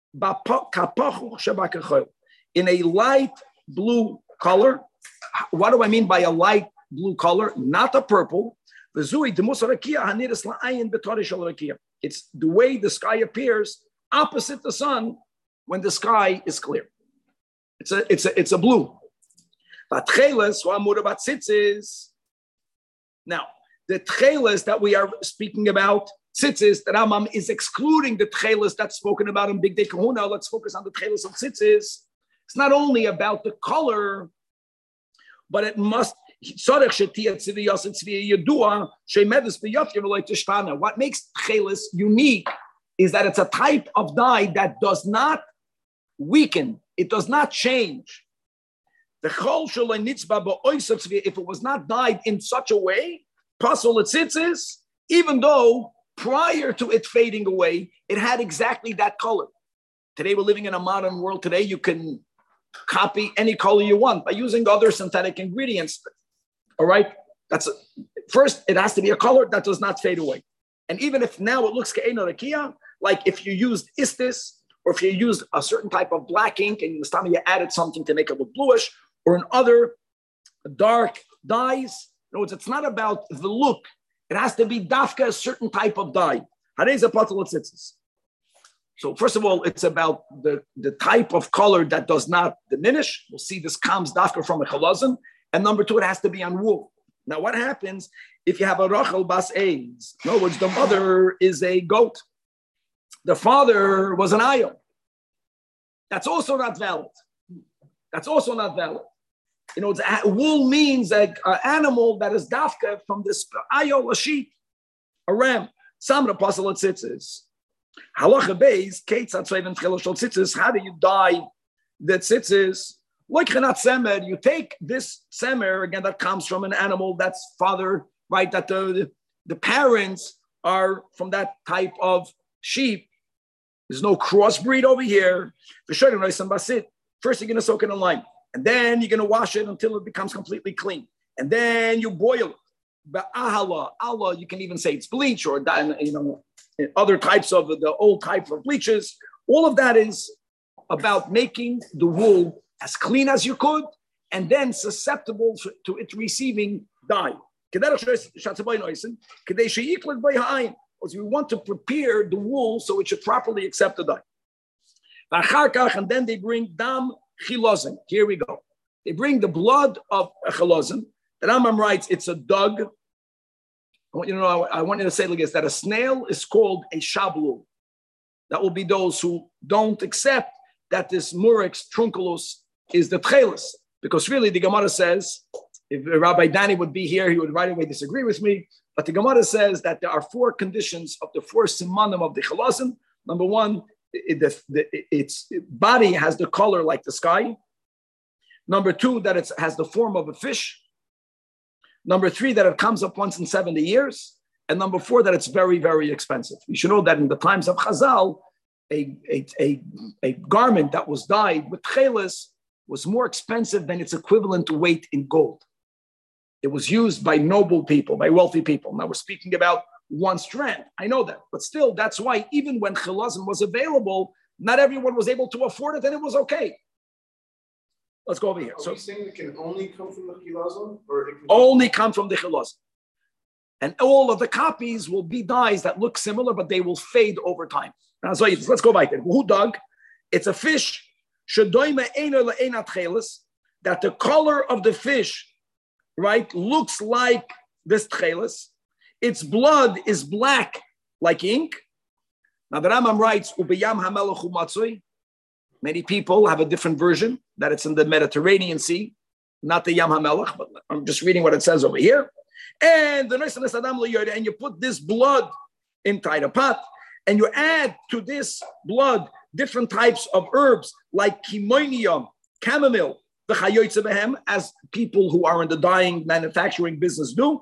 in a light blue color. What do I mean by a light blue color? Not a purple. It's the way the sky appears opposite the sun when the sky is clear. It's a blue. Now, the tchelas that we are speaking about, tzitzis, the Rambam is excluding the tchelas that's spoken about in Big Day Kahuna. Let's focus on the tchelas of tzitzis. It's not only about the color, but it must. What makes tchelas unique is that it's a type of dye that does not weaken. It does not change. If it was not dyed in such a way, even though prior to it fading away, it had exactly that color. Today we're living in a modern world. Today you can copy any color you want by using other synthetic ingredients. All right? First, it has to be a color that does not fade away. And even if now it looks ke'eno rakia, like if you used istis, or if you used a certain type of black ink and this time you added something to make it look bluish, or in other dark dyes. In other words, it's not about the look. It has to be dafka, a certain type of dye. So first of all, it's about the type of color that does not diminish. We'll see this comes dafka from a chalazon. And number two, it has to be on wool. Now, what happens if you have a Rachel bas Eitz? In other words, the mother is a goat. The father was an ayil. That's also not valid. You know, wool means an animal that is dafka from this ayol, a sheep, a ram. Samra pasal tzitzis. Halacha beis ketzat tzeiven tchelo shel tzitzis. How do you dye the tzitzis? Like chenat semer, you take this semer again that comes from an animal that's father, right? That the parents are from that type of sheep. There's no crossbreed over here. First, you're going to soak it in lime. And then you're going to wash it until it becomes completely clean. And then you boil it. But Allah, you can even say it's bleach or, other types of the old type of bleaches. All of that is about making the wool as clean as you could and then susceptible to it receiving dye. Because we want to prepare the wool so it should properly accept the dye. And then they bring dam chilazim. Here we go. They bring the blood of a chilazim. The Rambam writes it's a dug. I want you to say like this, that a snail is called a shablu. That will be those who don't accept that this murex trunculus is the tchelis. Because really the Gemara says, if Rabbi Danny would be here, he would right away disagree with me. But the Gemara says that there are four conditions of the four simanim of the chilazim. Number one, its body has the color like the sky. Number two, that it has the form of a fish. Number three, that it comes up once in 70 years. And number four, that it's very, very expensive. You should know that in the times of Chazal, a garment that was dyed with chelis was more expensive than its equivalent weight in gold. It was used by noble people, by wealthy people. Now we're speaking about one strand. I know that. But still, that's why even when chilazim was available, not everyone was able to afford it, and it was okay. Let's go over here. Are we saying it can only come from the chilazim? Or it can only come from the chilazim. And all of the copies will be dyes that look similar, but they will fade over time. Now, so let's go back there. Who dug? It's a fish. That the color of the fish, right, looks like this tchelis. Its blood is black like ink. Now the Rambam writes, Ubiyam hamelech umatzui. Many people have a different version, that it's in the Mediterranean Sea, not the Yam HaMelech, but I'm just reading what it says over here. And and you put this blood inside a pot, and you add to this blood different types of herbs like kimonium, chamomile, the chayotze behem, as people who are in the dyeing manufacturing business do.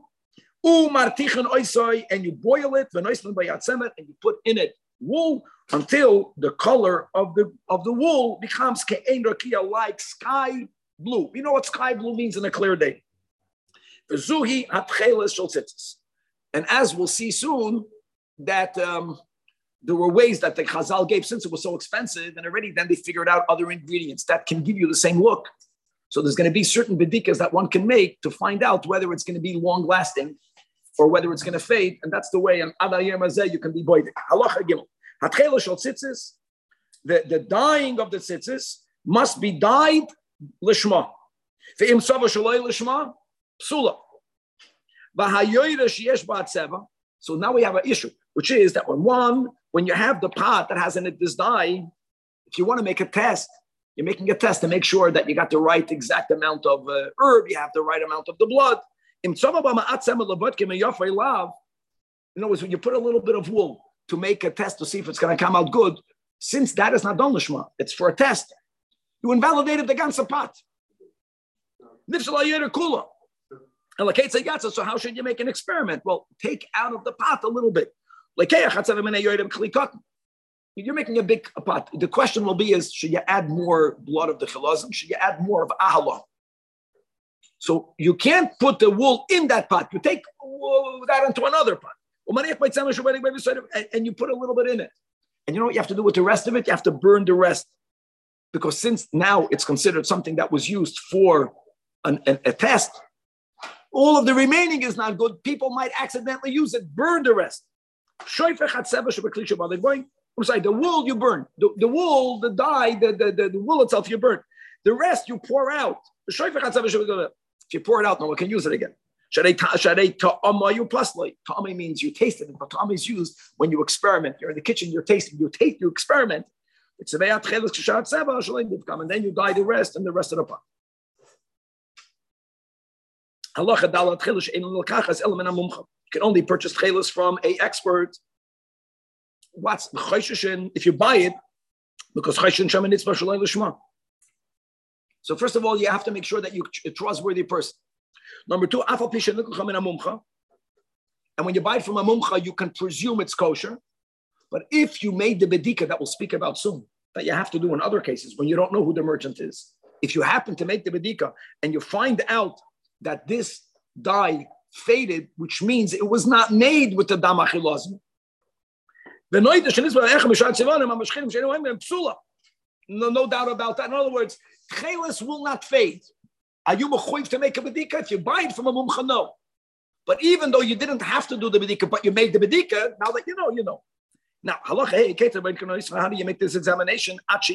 And you boil it, and you put in it wool until the color of the wool becomes ke'en rakia, like sky blue. You know what sky blue means in a clear day. V'zuhi hatcheles shel tzitzis. And as we'll see soon, that there were ways that the Chazal gave, since it was so expensive, and already then they figured out other ingredients that can give you the same look. So there's going to be certain bedikas that one can make to find out whether it's going to be long lasting or whether it's going to fade. And that's the way on Adayir Mazeh you can be boiding. Halacha Gimel. Hatchela shel tzitzis, the dyeing of the tzitzis must be dyed lishma. Ve'im sava shaloi lishma, psula. V'hayoyra sheyesh ba'atzeva. So now we have an issue, which is that when you have the pot that has in it this dye, if you want to make a test, you're making a test to make sure that you got the right exact amount of herb, you have the right amount of the blood. In other words, when you put a little bit of wool to make a test to see if it's going to come out good, since that is not done lishma, it's for a test, you invalidated the ganze pot. So how should you make an experiment? Well, take out of the pot a little bit. You're making a big pot. The question will be is, should you add more blood of the chilazim? Should you add more of ahala? So you can't put the wool in that pot. You take that into another pot. And you put a little bit in it. And you know what you have to do with the rest of it? You have to burn the rest. Because since now it's considered something that was used for a test, all of the remaining is not good. People might accidentally use it. Burn the rest. I'm sorry, the wool you burn. The wool, the dye, the wool itself you burn. The rest you pour out. If you pour it out, no one can use it again. Ta'amai means you taste it, but ta'amai is used when you experiment. You're in the kitchen, you're tasting, you experiment. It's and then you dye the rest and the rest of the pot. You can only purchase chelis from an expert. What's the chayshishin if you buy it? Because chayshishin shaman nitzvah shaloi lishma. So first of all, you have to make sure that you're a trustworthy person. Number two, afal pishin nikucha min amumcha. And when you buy it from a mumcha, you can presume it's kosher. But if you made the bedika that we'll speak about soon, that you have to do in other cases when you don't know who the merchant is, if you happen to make the bedika and you find out that this dye faded, which means it was not made with the dam achilazim. No doubt about that. In other words, chelis will not fade. Are you mechuyev to make a bedika? If you buy it from a mumcha, no. But even though you didn't have to do the bedika, but you made the bedika, now that you know, you know. Now, halacha, hey, how do you make this examination? So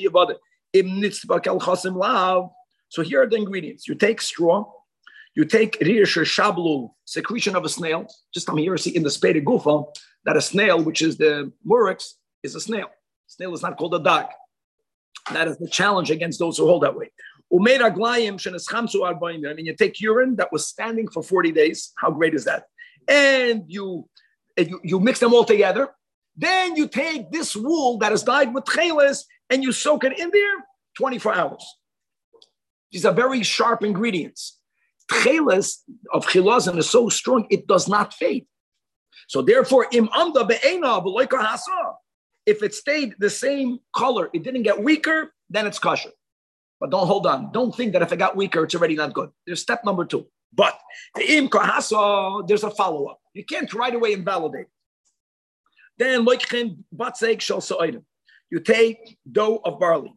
here are the ingredients. You take straw. You take rirsher shablu, secretion of a snail. Just come here, see in the Spede Gufa that a snail, which is the murex, is a snail. Snail is not called a dog. That is the challenge against those who hold that way. I mean, you take urine that was standing for 40 days. How great is that? And you mix them all together. Then you take this wool that is dyed with chelis and you soak it in there 24 hours. These are very sharp ingredients. Chelis of chilazim is so strong, it does not fade. So therefore, if it stayed the same color, it didn't get weaker, then it's kosher. But don't hold on. Don't think that if it got weaker, it's already not good. There's step number 2. But there's a follow-up. You can't right away invalidate. Then you take dough of barley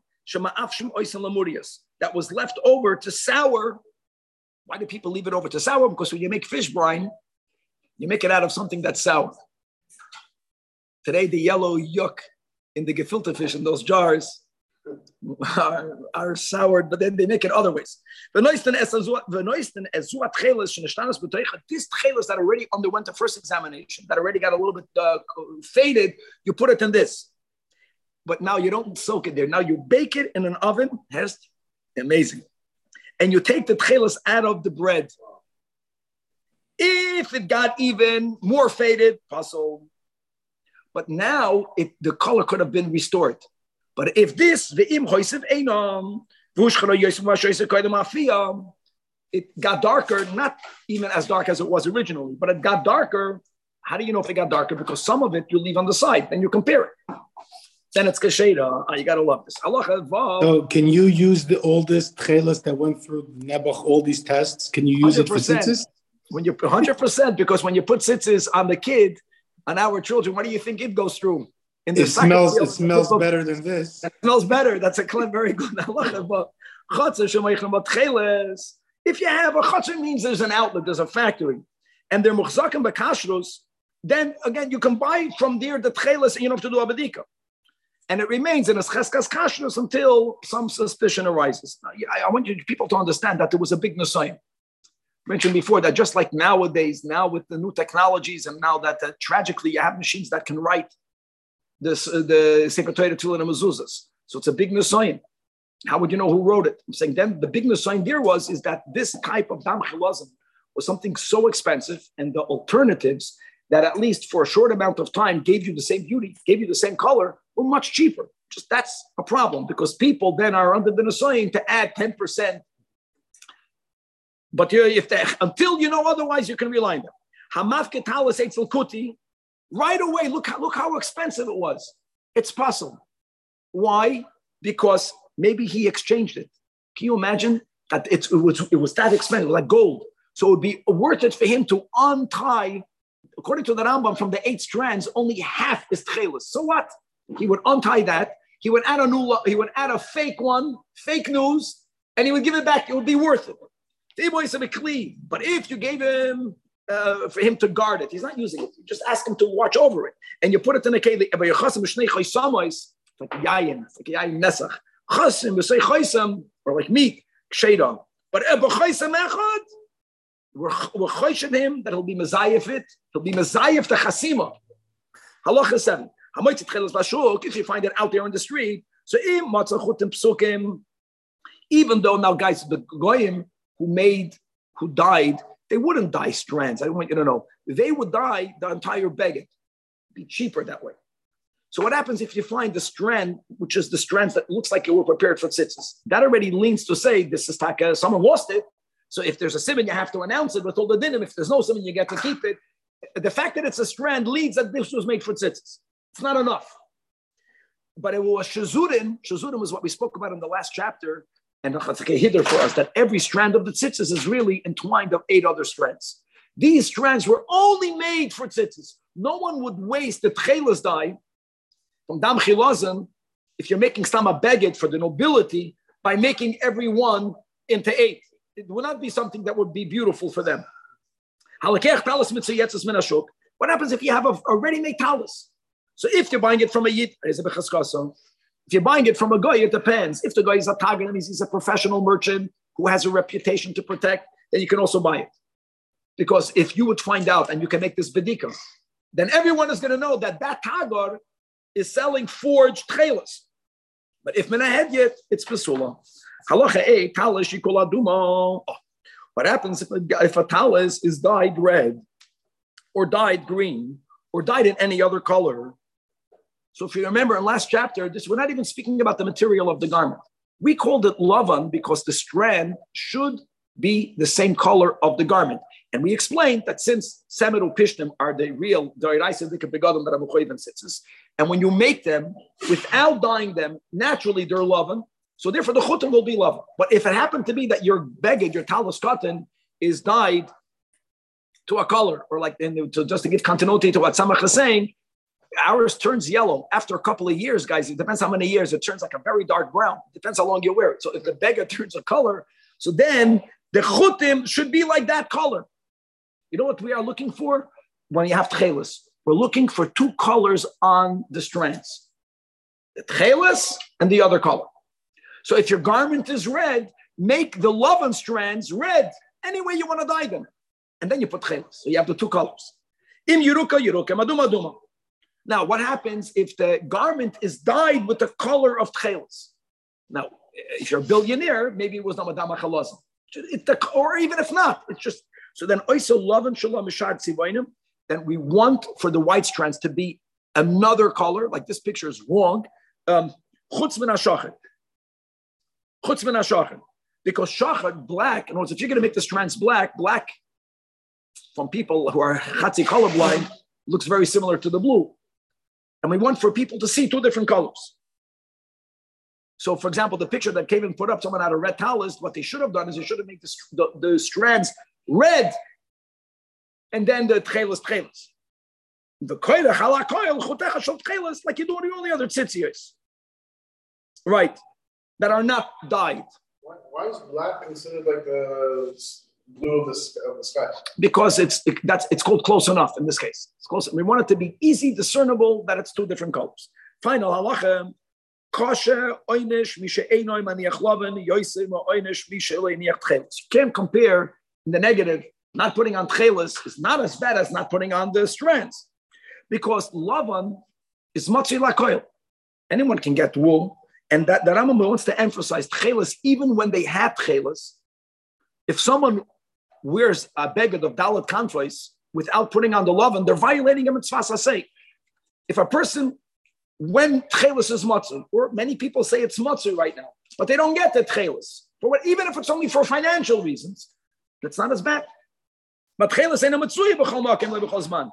that was left over to sour. Why do people leave it over to sour? Because when you make fish brine, you make it out of something that's sour. Today, the yellow yolk in the gefilte fish in those jars are soured, but then they make it other ways. These chelis that already underwent the first examination, that already got a little bit faded, you put it in this. But now you don't soak it there. Now you bake it in an oven. Amazing. And you take the chelis out of the bread. If it got even more faded, puzzle. But now the color could have been restored. But if this, it got darker, not even as dark as it was originally, but it got darker. How do you know if it got darker? Because some of it you leave on the side, then you compare it. then it's kasheda. You gotta love this. Halacha vav. So can you use the oldest tchelas that went through Nebuch, all these tests? Can you use it for 100%. tzitzis? When you 100%, because when you put tzitzis on the kid, on our children, what do you think it goes through? In the It smells better than this. It smells better. That's a very good halacha. But if you have a chatzah, means there's an outlet, there's a factory, and they're muchzakim b'kashrus, then again you can buy from there the tchelas and you don't have to do abedika. And it remains in a cheskas kashrus until some suspicion arises. Now, I want people to understand that there was a big nesayim. Mentioned before that just like nowadays, now with the new technologies, and now that tragically you have machines that can write this, the Sefer Torah Tefillin and Mezuzahs. So it's a big nesayim. How would you know who wrote it? I'm saying then the big nesayim there is that this type of dam chilazim was something so expensive, and the alternatives that at least for a short amount of time gave you the same beauty, gave you the same color, were much cheaper. Just that's a problem because people then are under the nesayim to add 10%. But until you know otherwise, you can rely on them. Hamafke talis eitzel kuti, right away, look how expensive it was. It's possible. Why? Because maybe he exchanged it. Can you imagine that it was that expensive, like gold? So it would be worth it for him to untie, according to the Rambam, from the 8 strands, only half is tchelis. So what? He would untie that. He would add a fake one, fake news, and he would give it back. It would be worth it. But if you gave him for him to guard it, he's not using it. You just ask him to watch over it, and you put it in a keli. Like yayin, it's like yayin nesach. Chasim, you say chaysam, or like meat, ksheda. But b'chaysam echad, we're chayshing him that he'll be mezayif it. He'll be mezayif the chasima. Halacha 7. If you find it out there on the street, so even though now guys, the goyim who died, they wouldn't dye strands. I want you to know. They would dye the entire beged. Be cheaper that way. So what happens if you find the strand, which is the strands that looks like it were prepared for tzitzis? That already leans to say this is taka, someone lost it. So if there's a siman, you have to announce it with all the dinim. If there's no siman, you get to keep it. The fact that it's a strand leads that this was made for tzitzis. It's not enough. But it was shazurim. Shazurim is what we spoke about in the last chapter. And hiddur for us that every strand of the tzitzis is really entwined of 8 other strands. These strands were only made for tzitzis. No one would waste the tchelas dye from dam chilazim if you're making stam a beged for the nobility by making every one into 8. It would not be something that would be beautiful for them. What happens if you have a ready-made talis? So if you're buying it from a yid, if you're buying it from a guy, it depends. If the guy is a tagan, means he's a professional merchant who has a reputation to protect, then you can also buy it. Because if you would find out and you can make this bedika, then everyone is going to know that tagar is selling forged tchelas. But if menahed yet, it's pesula. Halacha 8, talis shikol aduma. What happens if a talis is dyed red, or dyed green, or dyed in any other color? So if you remember in last chapter, we're not even speaking about the material of the garment. We called it lavan because the strand should be the same color of the garment. And we explained that since Semeru Pishtim are the real Doiraisa Dikabegadim that are Mechoiv and Tzitzis, and when you make them without dyeing them, naturally they're lavan. So therefore the chutim will be lavan. But if it happened to be that your beged, your talis cotton, is dyed to a color, or like just to give continuity to what Samach is saying, ours turns yellow after a couple of years, guys. It depends how many years. It turns like a very dark brown. It depends how long you wear it. So if the beged turns a color, so then the chutim should be like that color. You know what we are looking for when you have tchelis? We're looking for 2 colors on the strands. The tchelis and the other color. So if your garment is red, make the lavan strands red any way you want to dye them. And then you put tchelis. So you have the 2 colors. Im yuruka, maduma, duma. Now, what happens if the garment is dyed with the color of tchelis? Now, if you're a billionaire, maybe it was not madama chalazim. Or even if not, it's just, so then oiso lavan shalom mishad tzivainim, then we want for the white strands to be another color, like this picture is wrong, chutz min hashachar. Chutz min hashachar. Because shachar, black, in other words, if you're going to make the strands black from people who are chatzi colorblind, looks very similar to the blue. And we want for people to see two different colors. So, for example, the picture that Kevin put up, someone had a red talus, what they should have done is they should have made the strands red and then the tchelis. The koil, chala koil, chotecha shel tchelis, like you do in all the other tzitzios. Right, that are not dyed. Why is black considered like the blue of the sky? Because it's called close enough in this case. It's close. We want it to be easy discernible that it's two different colors. Final halacha. You can't compare in the negative. Not putting on tchelis is not as bad as not putting on the strands, because lavan is matzi lakoil. Anyone can get wool, and that the Rambam wants to emphasize tchelis even when they have tchelis. If someone wears a beged of dalet kanfos without putting on the lavan, they're violating a mitzvah saseh. If a person, when tchelis is matzu, or many people say it's matzu right now, but they don't get the tchelis, even if it's only for financial reasons, that's not as bad. But tchelis ain't a matzuy b'chol makom leb'chol zman.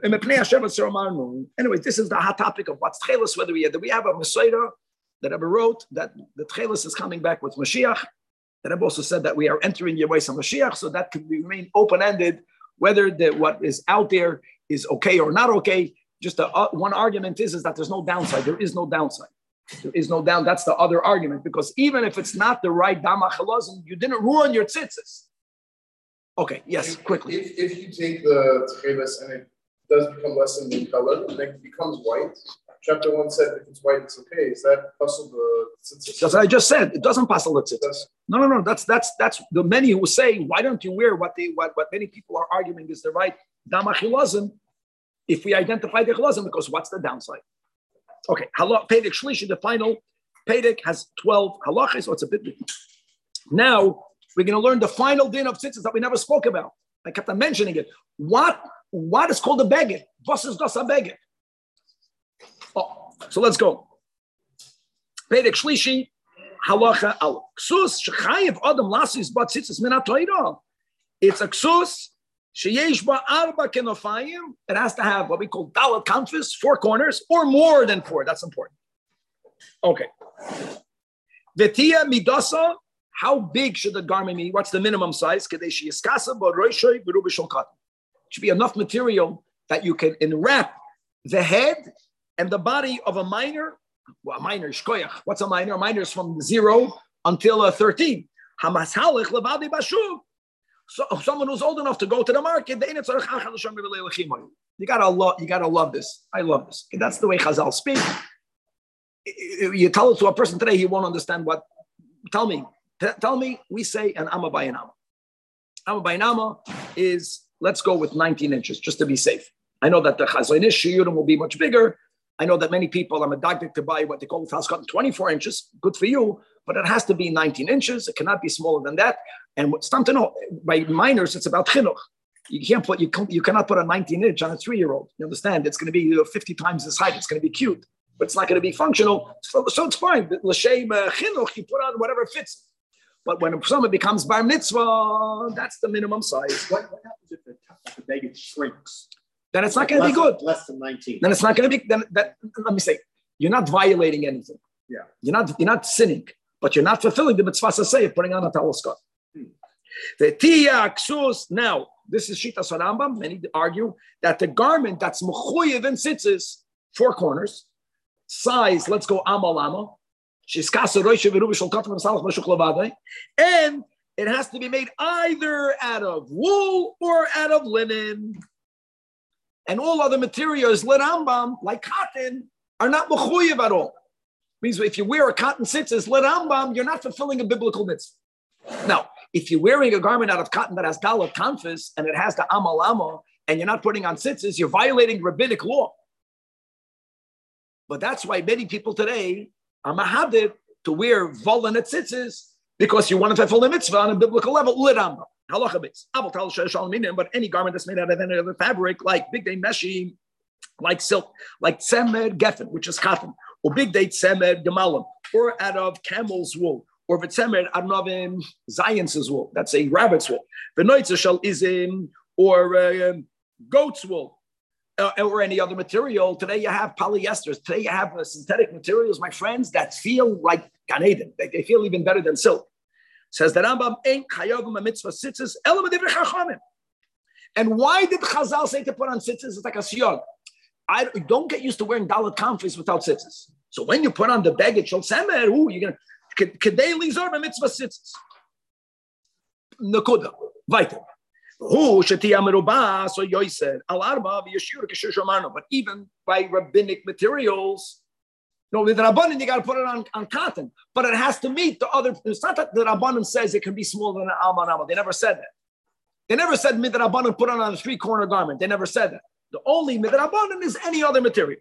Anyway, this is the hot topic of what's tchelis. Whether we have a Mesorah that Rebbe wrote that the tchelis is coming back with Mashiach. That Rebbe also said that we are entering Yeruos HaMashiach, so that could remain open-ended whether what is out there is okay or not okay. Just one argument is that there's no downside. There is no downside. There is no down. That's the other argument, because even if it's not the right dama chalazim, you didn't ruin your tzitzis. Okay, yes, quickly. If you take the tchelis and it does become less than the color, and it becomes white. Chapter 1 said if it's white, it's okay. Is that possible? That's what I just said. It doesn't pass the tzitzis. No. That's the many who say, why don't you wear what many people are arguing is the right dama chalazim? If we identify the chalazim, because what's the downside? Okay, Pedek Shlishi, the final Pedek has 12 halachas, so it's a bit. Now we're going to learn the final din of tzitzis that we never spoke about. I kept on mentioning it. What is called a beged? Was is das a beged? Oh, so let's go. Pedek Shlishi, halacha al ksus shechayev adam lasis bat tzitzis min ha'torah. It's a ksus. It has to have what we call dalet kanfos, 4 corners, or more than 4. That's important. Okay. Vetia midasa, how big should the garment be? What's the minimum size? It should be enough material that you can enwrap the head and the body of a minor. Well, a minor is shkoyach. What's a minor? A minor is from 0 until 13. Hamashalech levadi bashuv. So someone who's old enough to go to the market, you gotta love this. I love this. That's the way Chazal speak. You tell it to a person today, he won't understand what. Tell me. We say an amma by an amma. Amma by an amma is, let's go with 19 inches just to be safe. I know that the Chazonish shiurim will be much bigger. I know that many people are medagdik to buy what they call house cotton 24 inches. Good for you, but it has to be 19 inches. It cannot be smaller than that. And what's time to know, by minors, it's about chinuch. You cannot put a 19-inch on a 3-year-old. You understand? It's going to be 50 times this height. It's going to be cute, but it's not going to be functional. So it's fine. L'shem chinuch, you put on whatever fits. But when someone becomes bar mitzvah, that's the minimum size. What happens if the beged shrinks? Then it's not going to be good. Less than 19. Then it's not going to be. Let me say, you're not violating anything. Yeah. You're not sinning, but you're not fulfilling the mitzvah saseh of putting on a towel scarf. The tiya ksus. Now, this is Shitas Rambam. Many argue that the garment that's mechuyev in tzitzis, 4 corners, size. Let's go amal amal. And it has to be made either out of wool or out of linen. And all other materials, Rambam, like cotton, are not mechuyev at all. Means if you wear a cotton tzitzis, Rambam, you're not fulfilling a biblical mitzvah. Now, if you're wearing a garment out of cotton that has dalet kanfos and it has the amal amal, and you're not putting on tzitzis, you're violating rabbinic law. But that's why many people today are mahadid to wear volan tzitzis, because you want to fulfill the mitzvah on a biblical level. Rambam. But any garment that's made out of any other fabric, like big day meshi, like silk, like tzemed geffen, which is cotton, or big day tzemed gemalim, or out of camel's wool, or v'tzemed arnavim zion's wool, that's a rabbit's wool, v'noitza shal izim, or goat's wool, or any other material. Today you have polyesters. Today you have synthetic materials, my friends, that feel like Gan Eden. They feel even better than silk. Says the Rambam, ain't chayavim a mitzvah tzitzis, ela b'divrei chachamim. And why did Chazal say to put on tzitzis? It's like a siyag. I don't get used to wearing dalet kamfis without tzitzis. So when you put on the beged shel semer, you're gonna kedei lizor b'mitzvah tzitzis. Nakuda, weiter. Who shetia meruba so yoiser al arba v'yashur k'shir shomarno. But even by rabbinic materials, with the Rabbanan, you got to put it on cotton, but it has to meet the other. It's not that the Rabbanan says it can be smaller than an alman alma. They never said that. They never said mid Rabbanan put it on a 3-corner garment. They never said that. The only mid Rabbanan is any other material.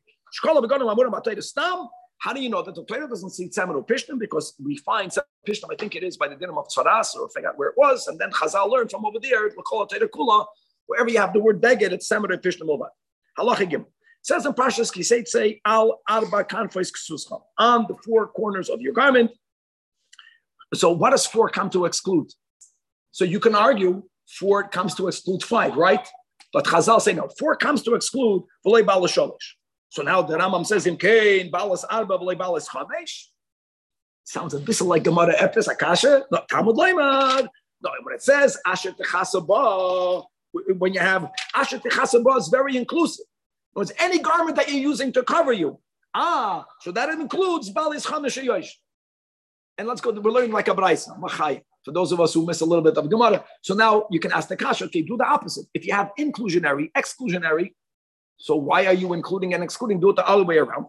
How do you know that the Torah doesn't see tzemer or pishtim? Because we find pishtim, I think it is by the dinim of tzaras, or I forgot where it was, and then Chazal learned from over there, wherever you have the word beged, it's tzemer or pishtim over. Halacha gimel. It says in Parshas Kisei, al arba kanfos ksuscha, on the 4 corners of your garment. So what does 4 come to exclude? So you can argue 4 comes to exclude 5, right? But Chazal say no. 4 comes to exclude v'lei balas sholosh. So now the Rambam says in Kain balas arba v'lei balas chamesh. Sounds a bit like Gemara Epis Akasha. No, Talmud Leimad. No, when it says Asher Techasaba, when you have Asher Techasaba, is very inclusive. It's any garment that you're using to cover you. So that includes balis chamesh yosh. And let's go. We're learning like a brayso. Machai. For those of us who miss a little bit of Gemara. So now you can ask the kasha. Okay, do the opposite. If you have inclusionary, exclusionary, so why are you including and excluding? Do it the other way around.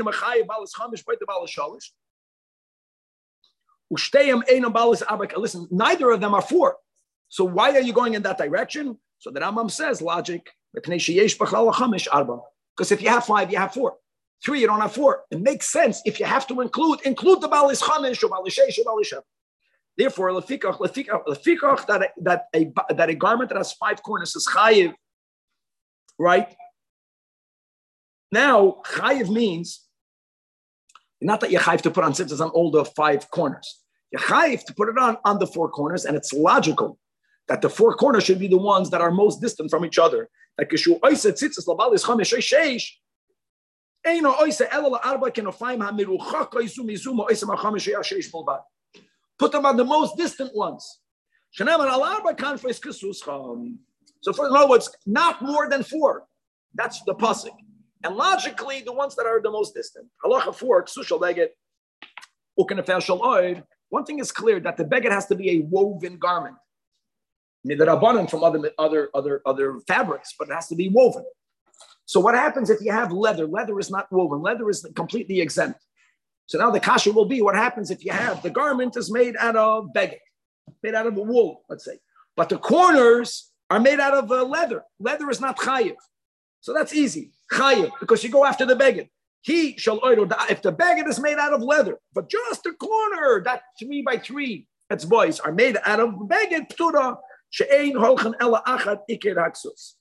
Listen, neither of them are 4. So why are you going in that direction? So the Rambam says logic. Because if you have 5, you have 4. 3, you don't have 4. It makes sense. If you have to include the balis chamesh or balis sheish or balis shav. Therefore, lefikach that a garment that has 5 corners is chayiv, right? Now, chayiv means not that you chayiv to put on tzitzis on all the 5 corners. You chayiv to put it on the 4 corners, and it's logical that the 4 corners should be the ones that are most distant from each other. Like Yeshu oise tzitzis labalis chamesh sheish. Eino oise elala arba kenofayim hamiruchak oisu mizuma oise machamesh sheish bulvad. Put them on the most distant ones. So, in other words, not more than 4. That's the pasuk. And logically, the ones that are the most distant. Halacha 4, ksushal beged, ukenefel shal oid. One thing is clear, that the beged has to be a woven garment. Midarabanan from other fabrics, but it has to be woven. So what happens if you have leather? Leather is not woven. Leather is completely exempt. So now the kasha will be, what happens if you have the garment is made out of beged, made out of wool, let's say. But the corners are made out of leather. Leather is not chayiv. So that's easy. Chayiv, because you go after the beged. He shall oido, if the beged is made out of leather, but just the corner, that 3 by 3, that's boys, are made out of beged, ptura, she'ein holchen ela achad ikir haksus.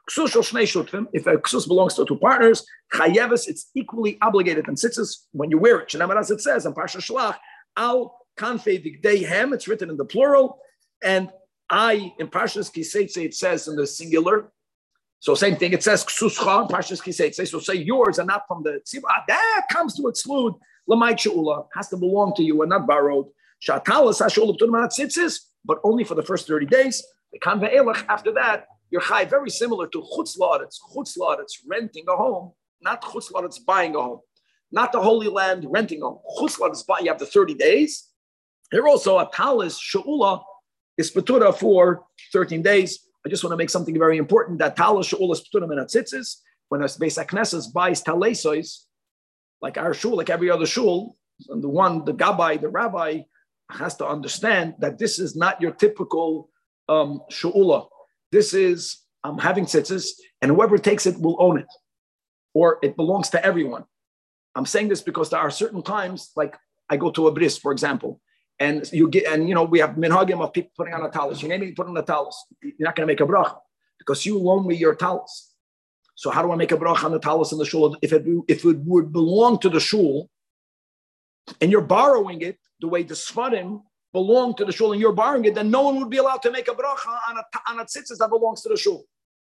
If a ksus belongs to 2 partners, chayeves, it's equally obligated and tzitzis when you wear it. As it says in Parsha Shlach, al kanfei vigdeihem, it's written in the plural, and I in Parshas Kiseitze it says in the singular. So same thing, it says ksuscha in Parshas Kiseitze. So say yours and not from the tzibah. That comes to exclude lamai she'ula, has to belong to you and not borrowed. Shatalas hashul b'tunim tzitzis, but only for the first 30 days. The kanvei elach after that. Your chai very similar to chutz la'aretz. Chutz la'aretz, renting a home, not chutz la'aretz, buying a home, not the Holy Land, renting a home. Chutz la'aretz, you have the 30 days. Here also a talis she'ula is petura for 13 days. I just want to make something very important. That talis she'ula is petura min hatzitzis. When a Beis HaKnesses buys talesos, like our shul, like every other shul, and the gabbai, the rabbi has to understand that this is not your typical she'ula. This is, I'm having tzitzis, and whoever takes it will own it, or it belongs to everyone. I'm saying this because there are certain times, like I go to a bris, for example, and we have minhagim of people putting on a talis. You need to put on a talis. You're not going to make a bracha because you loan me your talis. So how do I make a bracha on the talis in the shul? If it would belong to the shul, and you're borrowing it the way the Sfarim belong to the shul and you're borrowing it, then no one would be allowed to make a bracha on a tzitzis that belongs to the shul.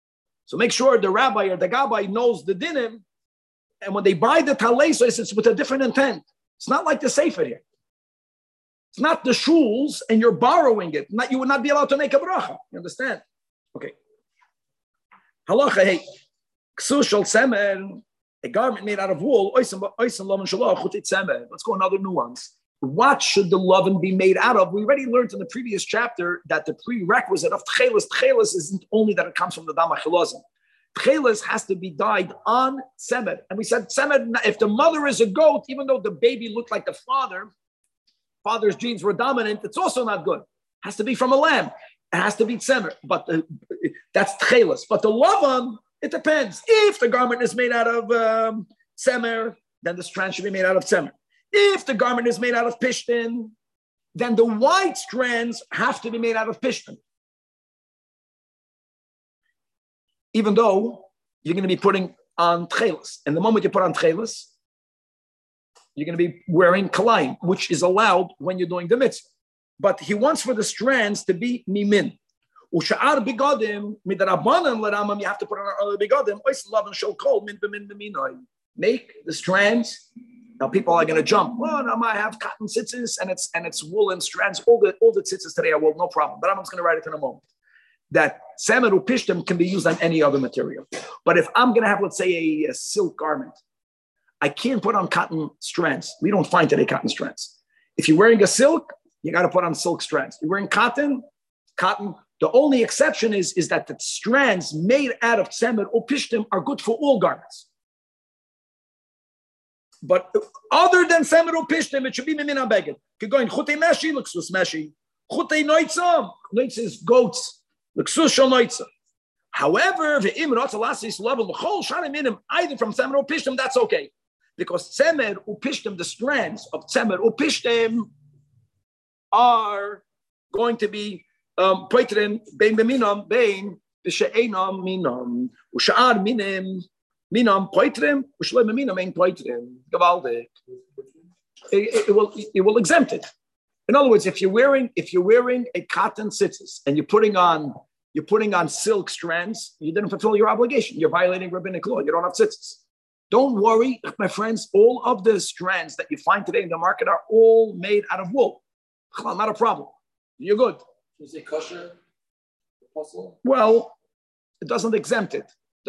So make sure the rabbi or the gabbai knows the dinim, and when they buy the talesos, it's with a different intent. It's not like the sefer here. It's not the shuls, and you're borrowing it. You would not be allowed to make a bracha. You understand? Okay. Halacha, hey, ksus shel semer, a garment made out of wool. Let's go another nuance. What should the loven be made out of? We already learned in the previous chapter that the prerequisite of tchelis isn't only that it comes from the dam achilozim. Tchelis has to be dyed on semer. And we said semer, if the mother is a goat, even though the baby looked like the father's genes were dominant, it's also not good. It has to be from a lamb. It has to be semer. But that's tchelis. But the loven, it depends. If the garment is made out of semer, then the strand should be made out of semer. If the garment is made out of pishtin, then the white strands have to be made out of pishtin. Even though you're going to be putting on tchelis. And the moment you put on tchelis, you're going to be wearing kalayim, which is allowed when you're doing the mitzvah. But he wants for the strands to be mimin. Usha'ar bigodim, midarabanan l'ramam, you have to put on other bigodim, ois lavan shel kol, min b'min b'minoi. Make the strands. Now people are going to jump. Well, now I have cotton tzitzis and it's woolen strands. All the tzitzis today are wool, no problem. But I'm just going to write it in a moment. That semer upishtim can be used on any other material. But if I'm going to have, let's say, a silk garment, I can't put on cotton strands. We don't find today cotton strands. If you're wearing a silk, you got to put on silk strands. You're wearing cotton. The only exception is that the strands made out of semer upishtim are good for all garments. But other than semer upishtim, it should be mimin habeged. Going chutei meshi, l'ksus meshi. Chutei noitza is goats. L'ksus shel noitza. However, ve'im rotza lasis level l'chol shanim minim, either from semer upishtim, that's okay, because semer upishtim, the strands of semer upishtim, are going to be poitrin bein b'minam bein b'she'enam minam u'sha'ar minim. Minam poitrim, u'shloim minam ein poitrim. Gavaldik. It will exempt it. In other words, if you're wearing a cotton tzitzis and you're putting on silk strands, you didn't fulfill your obligation. You're violating rabbinic law. You don't have tzitzis. Don't worry, my friends. All of the strands that you find today in the market are all made out of wool. Not a problem. You're good. Is it kosher? Well, it doesn't exempt it.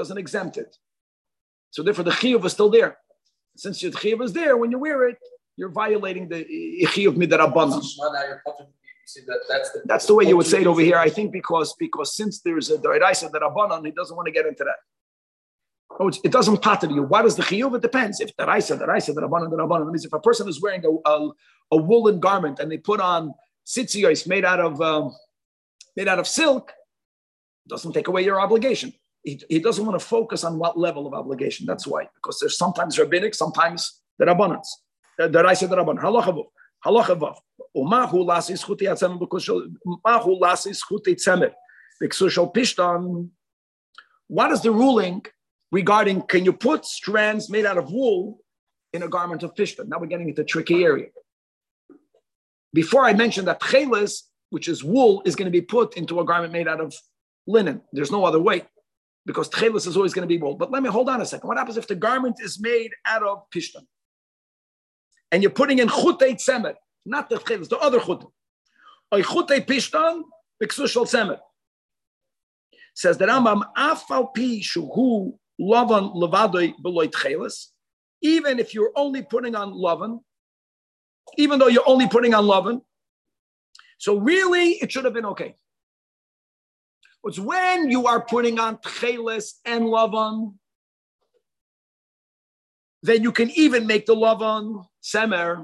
So therefore, the chiyuv is still there. Since your chiyuv is there, when you wear it, you're violating the chiyuv midarabanan. That's the way you would say it over here. I think because since there's a d'oraisa derabanan, he doesn't want to get into that. Oh, it doesn't pater you. What is the chiyuv? It depends. If d'oraisa derabanan. That means if a person is wearing a woolen garment and they put on tzitzis made out of silk, it doesn't take away your obligation. He doesn't want to focus on what level of obligation. That's why, because there's sometimes rabbinic, sometimes the rabbinans. The Raisa the rabban. Halacha vav. Umahu lasis chuti atzemer umahu lasis chuti tzemer b'ksushal pishtan. What is the ruling regarding? Can you put strands made out of wool in a garment of pishtan? Now we're getting into a tricky area. Before I mentioned that chelis, which is wool, is going to be put into a garment made out of linen. There's no other way, because tchelis is always going to be wool. But let me hold on a second. What happens if the garment is made out of pishtan? And you're putting in chutei tzemer, not the tchelis, the other chutei. Oy chutei pishtan, b'ksus shel tzemer. Says the Rambam, afal pi shuhu lavan levadoi beloy tchelis, even if you're only putting on lavan, even though you're only putting on lavan, so really it should have been okay. It's when you are putting on tchelis and lavan, then you can even make the lavan semer.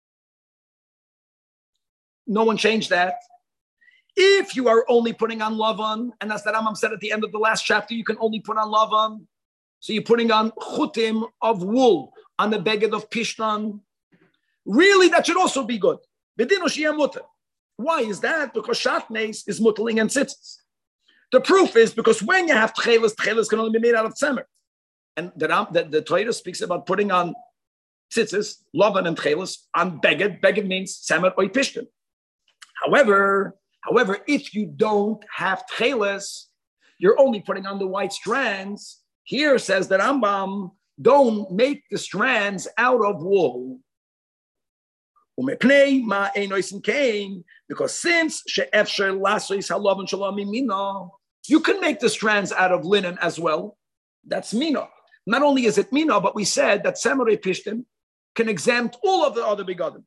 No one changed that. If you are only putting on lavan, and as the Rambam said at the end of the last chapter, you can only put on lavan. So you're putting on chutim of wool on the beged of pishtan. Really, that should also be good. Why is that? Because shatnes is mutling and tzitzis. The proof is because when you have tchelis can only be made out of tzemer. And the Torah speaks about putting on tzitzis, lavan and tchelis on beged. Beged means tzemer or pishtan. However, if you don't have tchelis, you're only putting on the white strands. Here says that Rambam, don't make the strands out of wool. Because since you can make the strands out of linen as well, that's mina. Not only is it mina, but we said that Samurai Pishtim can exempt all of the other begotten.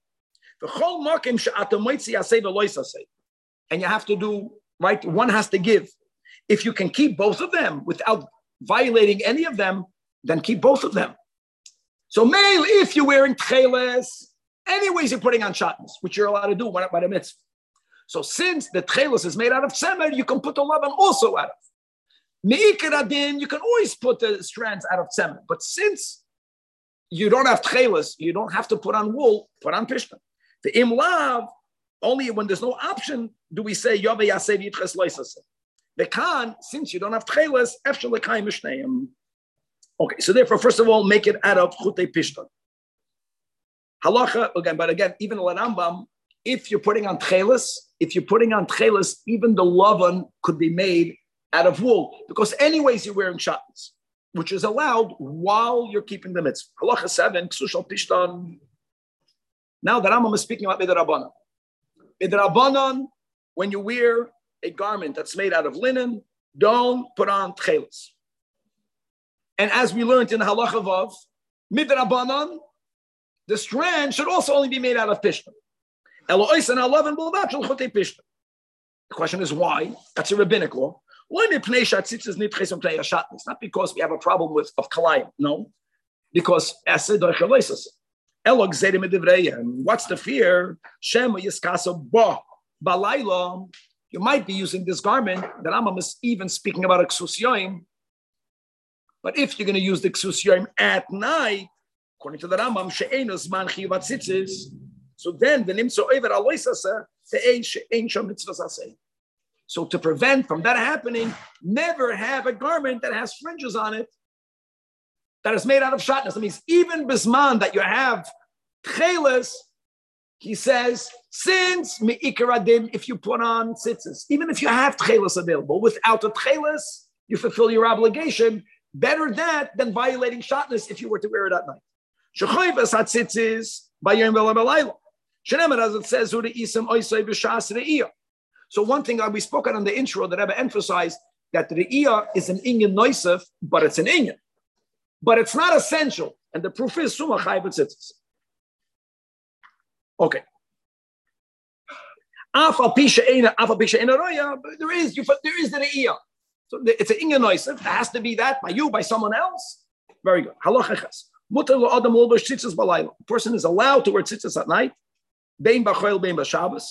And you have to do, right? One has to give. If you can keep both of them without violating any of them, then keep both of them. So male, if you're wearing tcheles, anyways you're putting on shatnez, which you're allowed to do by the mitzvah. So since the tcheles is made out of semer, you can put the lavan also out of. Me'ikar adin, you can always put the strands out of semer. But since you don't have tcheles, you don't have to put on wool, put on pishtan. The imlav, only when there's no option do we say yove yaseh yitches loisaseh. The kan, since you don't have tcheles, efshel lekayim mishnayim. Okay, so therefore, first of all, make it out of chutei pishtan. Halacha again, but again, even the Rambam, if you're putting on tcheles, even the lavan could be made out of wool, because anyways you're wearing shatnez, which is allowed while you're keeping the mitzvah. Halacha 7, ksushal pishtan. Now the Rambam is speaking about midrabanan. Midrabanan, when you wear a garment that's made out of linen, don't put on tcheles. And as we learned in the halacha vav, midrabanan, the strand should also only be made out of pishtan. The question is why? That's a rabbinic law. It's not because we have a problem of kalayim. No, because what's the fear? You might be using this garment. The Rambam is even speaking about a ksus yoim. But if you're going to use the ksus yoim at night, according to the Rambam, she'enos man chiyuvat tzitzis. So then the nimso over aloisasa te'ein she'ein sham mitzvah aseh. So to prevent from that happening, never have a garment that has fringes on it that is made out of shatnez. That means even bisman that you have tcheles, he says, since me'ikar adin, if you put on tzitzis, even if you have tcheles available, without a tcheles, you fulfill your obligation. Better that than violating shatnez if you were to wear it at night. Shechoivas hatzitzis bayom v'labelayla. Shenemer, as it says, uri isam oisay b'shas re'iyah. So one thing we spoke on the intro that Rebbe emphasized, that re'iyah is an inyan noisef, but it's an inyan. But it's not essential. And the proof is summa chai b'tzitzis. Okay. Afal pisha ena roya, there is the re'iyah. So it's an inyan noisef. It has to be that by you, by someone else. Very good. Halacha ches. The person is allowed to wear tzitzis at night. Bein b'choil, bein b'shabbos.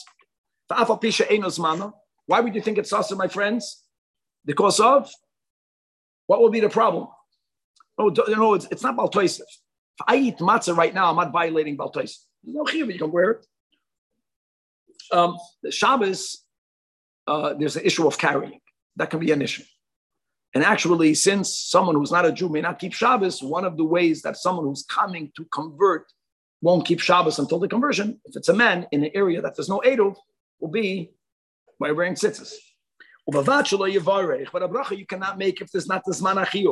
Why would you think it's asa, my friends? Because of what will be the problem? Oh, it's not Baal Tosef. If I eat matzah right now, I'm not violating Baal Tosef. There's no chiyuv, you can wear it. The Shabbos, there's an issue of carrying. That can be an issue. And actually, since someone who's not a Jew may not keep Shabbos, one of the ways that someone who's coming to convert won't keep Shabbos until the conversion, if it's a man in an area that there's no Eruv, will be by wearing tzitzis. But a bracha you cannot make if there's not the zman achiyuv.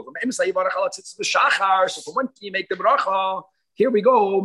So for when you make the bracha, here we go.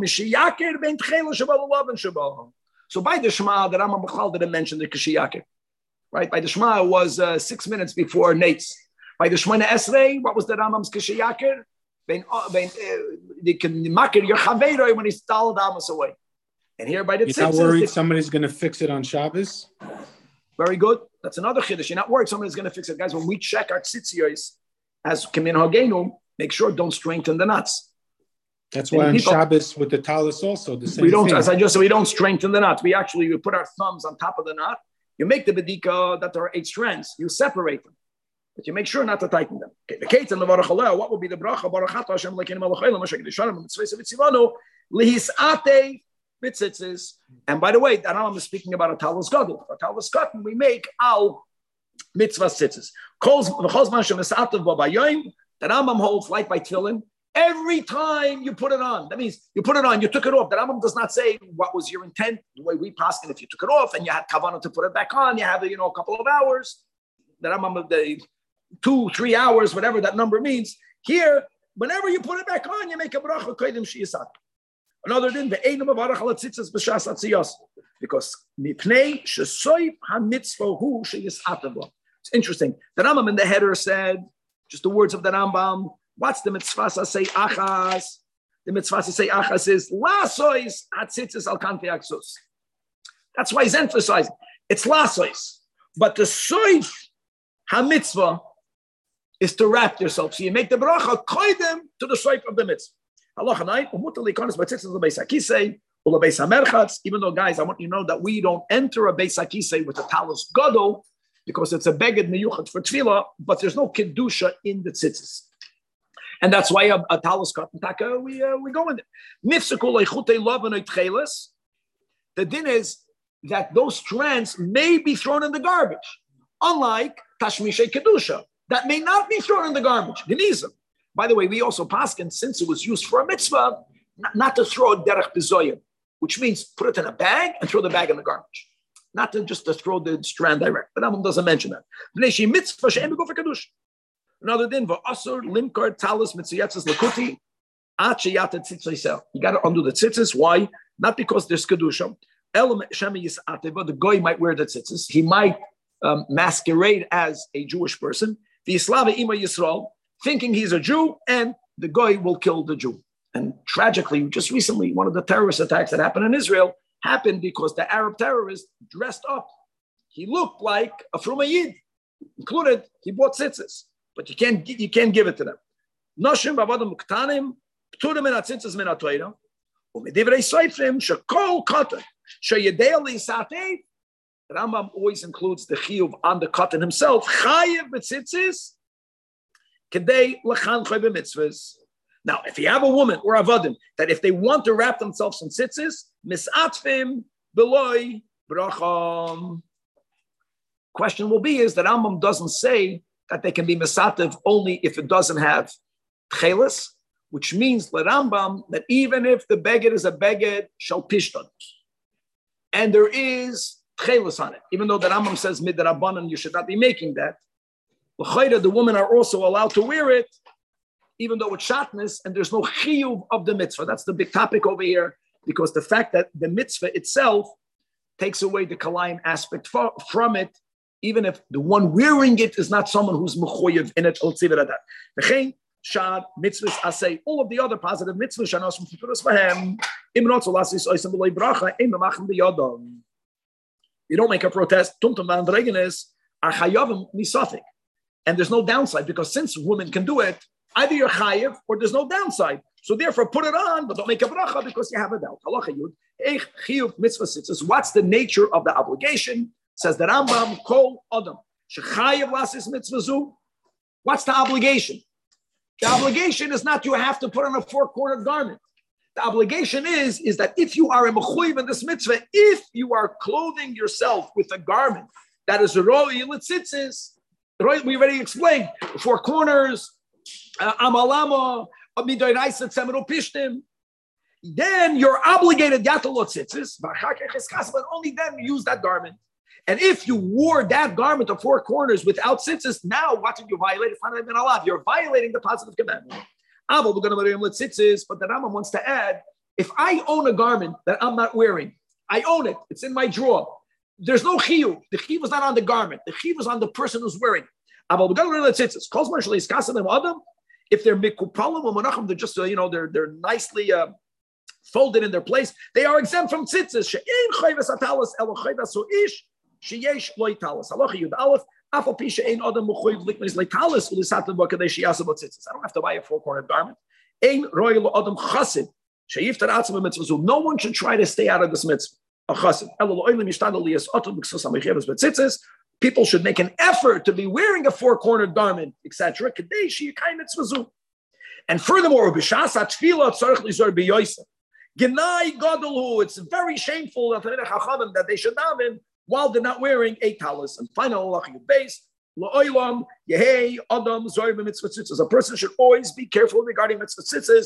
So by the Shema, the Rambam B'chal didn't mention the kishiyakir. Right? By the Shema, it was 6 minutes before Nates. By the Shemona Esrei, what was the Rambam's kishiyakir? They can makir your chaveiroi when he's tal damas away. And here by the you're not worried somebody's going to fix it on Shabbos? Very good. That's another chiddush. You're not worried somebody's going to fix it. Guys, when we check our tzitziyos, as Kamin Hagenu, make sure don't strengthen the nuts. That's why on Shabbos with the talis also, the same thing. As I just said, we don't strengthen the knot. We put our thumbs on top of the knot. You make the bedika that there are 8 strands. You separate them. But you make sure not to tighten them. Okay. The Kate and the Baruch, what will be the bracha? Baruch Hashem lekenim alachayim Moshe Kedushanim Mitzvayis Vitzivanu lihisate mitzitzis. And by the way, the Rambam is speaking about a talis gadol. A talis cotton we make al mitzvah tzitzis. V'chozman shemisatav b'bayom. The Rambam holds like by tefillin. Every time you put it on, that means you put it on, you took it off. The Rambam does not say what was your intent. The way we pass, and if you took it off and you had kavanah to put it back on, you have a couple of hours. The Rambam 2-3 hours, whatever that number means. Here, whenever you put it back on, you make a bracha kodim sheyisat. Another thing, ve'einu mevarach al tzitzis b'shas atziyos, because mipnei shesoif hamitzvah hu sheyisat bo. It's interesting. The Rambam in the header said, just the words of the Rambam. What's the mitzvah say achas? The mitzvah say achas is lasois hatzitzis al kanfi aksus. That's why he's emphasizing it's lasois, but the soif hamitzvah is to wrap yourself. So you make the bracha koidem to the soif of the mitzvah. Halacha 9, umutali konis b'tzitzis l'beis hakisei u'lebeis hamerchatz. Even though, guys, I want you to know that we don't enter a beis hakisei with a talus gadol because it's a beged miyuchat for tefillah, but there's no kedusha in the tzitzis. And that's why a talus katan taka we go in there. Nifsakul leichutei lovanoy tcheles. The din is that those strands may be thrown in the garbage, unlike tashmishay kedusha that may not be thrown in the garbage. Genizim. By the way, we also paskin, since it was used for a mitzvah, not to throw a derech bizoyim, which means put it in a bag and throw the bag in the garbage, not to just to throw the strand direct. But Rambam doesn't mention that. Another din, v'asur limkar talis mitziyatzis lakuti at sheyata tzitzisel. You got to undo the tzitzis. Why? Not because there's kedusha. But the goy might wear the tzitzis. He might masquerade as a Jewish person. The Islava ima Yisrael, thinking he's a Jew, and the goy will kill the Jew. And tragically, just recently, one of the terrorist attacks that happened in Israel happened because the Arab terrorist dressed up. He looked like a Fruma Yid, included he bought tzitzis, but you can't give it to them. Noshim b'avodim ktanim pturim min hatzitzis min ha'toira u'medivrei soifrim shekol katan sheyedei li'satei. The Rambam always includes the chiyuv on the katan himself. Chayev b'tzitzis kedei lechanchoy b'mitzvahs. Now, if you have a woman or avadim that if they want to wrap themselves in tzitzis, misatfim beloy bracham. Question will be is that Rambam doesn't say that they can be misativ only if it doesn't have tchelis, which means the Rambam that even if the beged is a beged shal pishton, and there is tchelis on it, even though the Rambam says midrabanan you should not be making that, the women are also allowed to wear it, even though it's shatnez and there's no chiyuv of the mitzvah. That's the big topic over here, because the fact that the mitzvah itself takes away the kalayim aspect from it, even if the one wearing it is not someone who's mechoyev in it. V'chein shad mitzvahs asay, all of the other positive mitzvahs shanos from tipuros vahem imrot zolasis oisem b'lei bracha ein b'machem b'yadam. You don't make a protest. Tumtum v'andregenes are chayavim misafik, and there's no downside because since women can do it, either you're chayiv or there's no downside. So therefore, put it on, but don't make a bracha because you have a doubt. Halacha yud eich chiyuv mitzvah sitzes. What's the nature of the obligation? Says the Rambam, kol adam shechayiv lasis mitzvazu. What's the obligation? The obligation is not you have to put on a four-cornered garment. The obligation is that if you are a mechuyev in this mitzvah, if you are clothing yourself with a garment that is roi l'tzitzis, we already explained, four corners, amalama, midoraisa tzemero pishtim, then you're obligated yatalot tzitzis, but only then use that garment. And if you wore that garment of four corners without tzitzis, now what did you violate? You're violating the positive commandment. But the Rambam wants to add, if I own a garment that I'm not wearing, I own it, it's in my drawer. There's no chiyuv. The chiyuv is not on the garment. The chiyuv is on the person who's wearing it. If they're mikupalim or monachim, they're just they're nicely folded in their place. They are exempt from tzitzis. She'ein chayves atalas elo chayves ish sheyesh loy talas. Halacha yud aleph. Afal pi she'ein adam muchoyv liknis leitalas ulisatem b'kadei sheyasa b'tzitzis. I don't have to buy a four-cornered garment. Ein royal adam chasid sheyiftar atzma mitzvah. No one should try to stay out of this mitzvah. A chasid. Elo lo'olim yishtadol liyas otam b'ksus ha'mechevas b'tzitzis. People should make an effort to be wearing a four-cornered garment, etc. And furthermore, it's very shameful that they should daven while they're not wearing a talis. And final base, a person should always be careful regarding mitzvahs.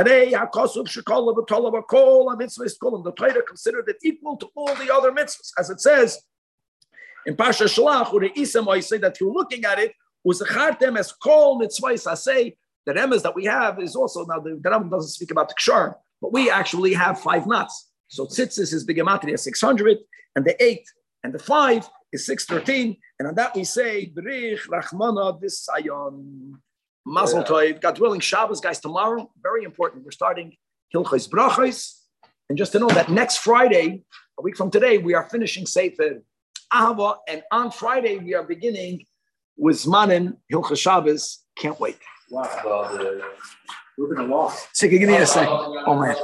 The Torah considered it equal to all the other mitzvahs, as it says in Pasha Shalach, or the Isam, I say that through looking at it, Uzachartem as kol mitzvahs aseh. The remes that we have is also, now the Rambam doesn't speak about the kshar, but we actually have 5 knots. So tzitzis is begematria 600, and the 8 and the 5 is 613, and on that we say Brich Rachmana Visayon Mazel Tov. God willing, Shabbos, guys, tomorrow, very important. We're starting Hilchos Brachos, and just to know that next Friday, a week from today, we are finishing Sefer Ahava, and on Friday we are beginning with Zmanim Hilchos Shabbos. Can't wait. Wow. Moving along. So give me a second. Oh man.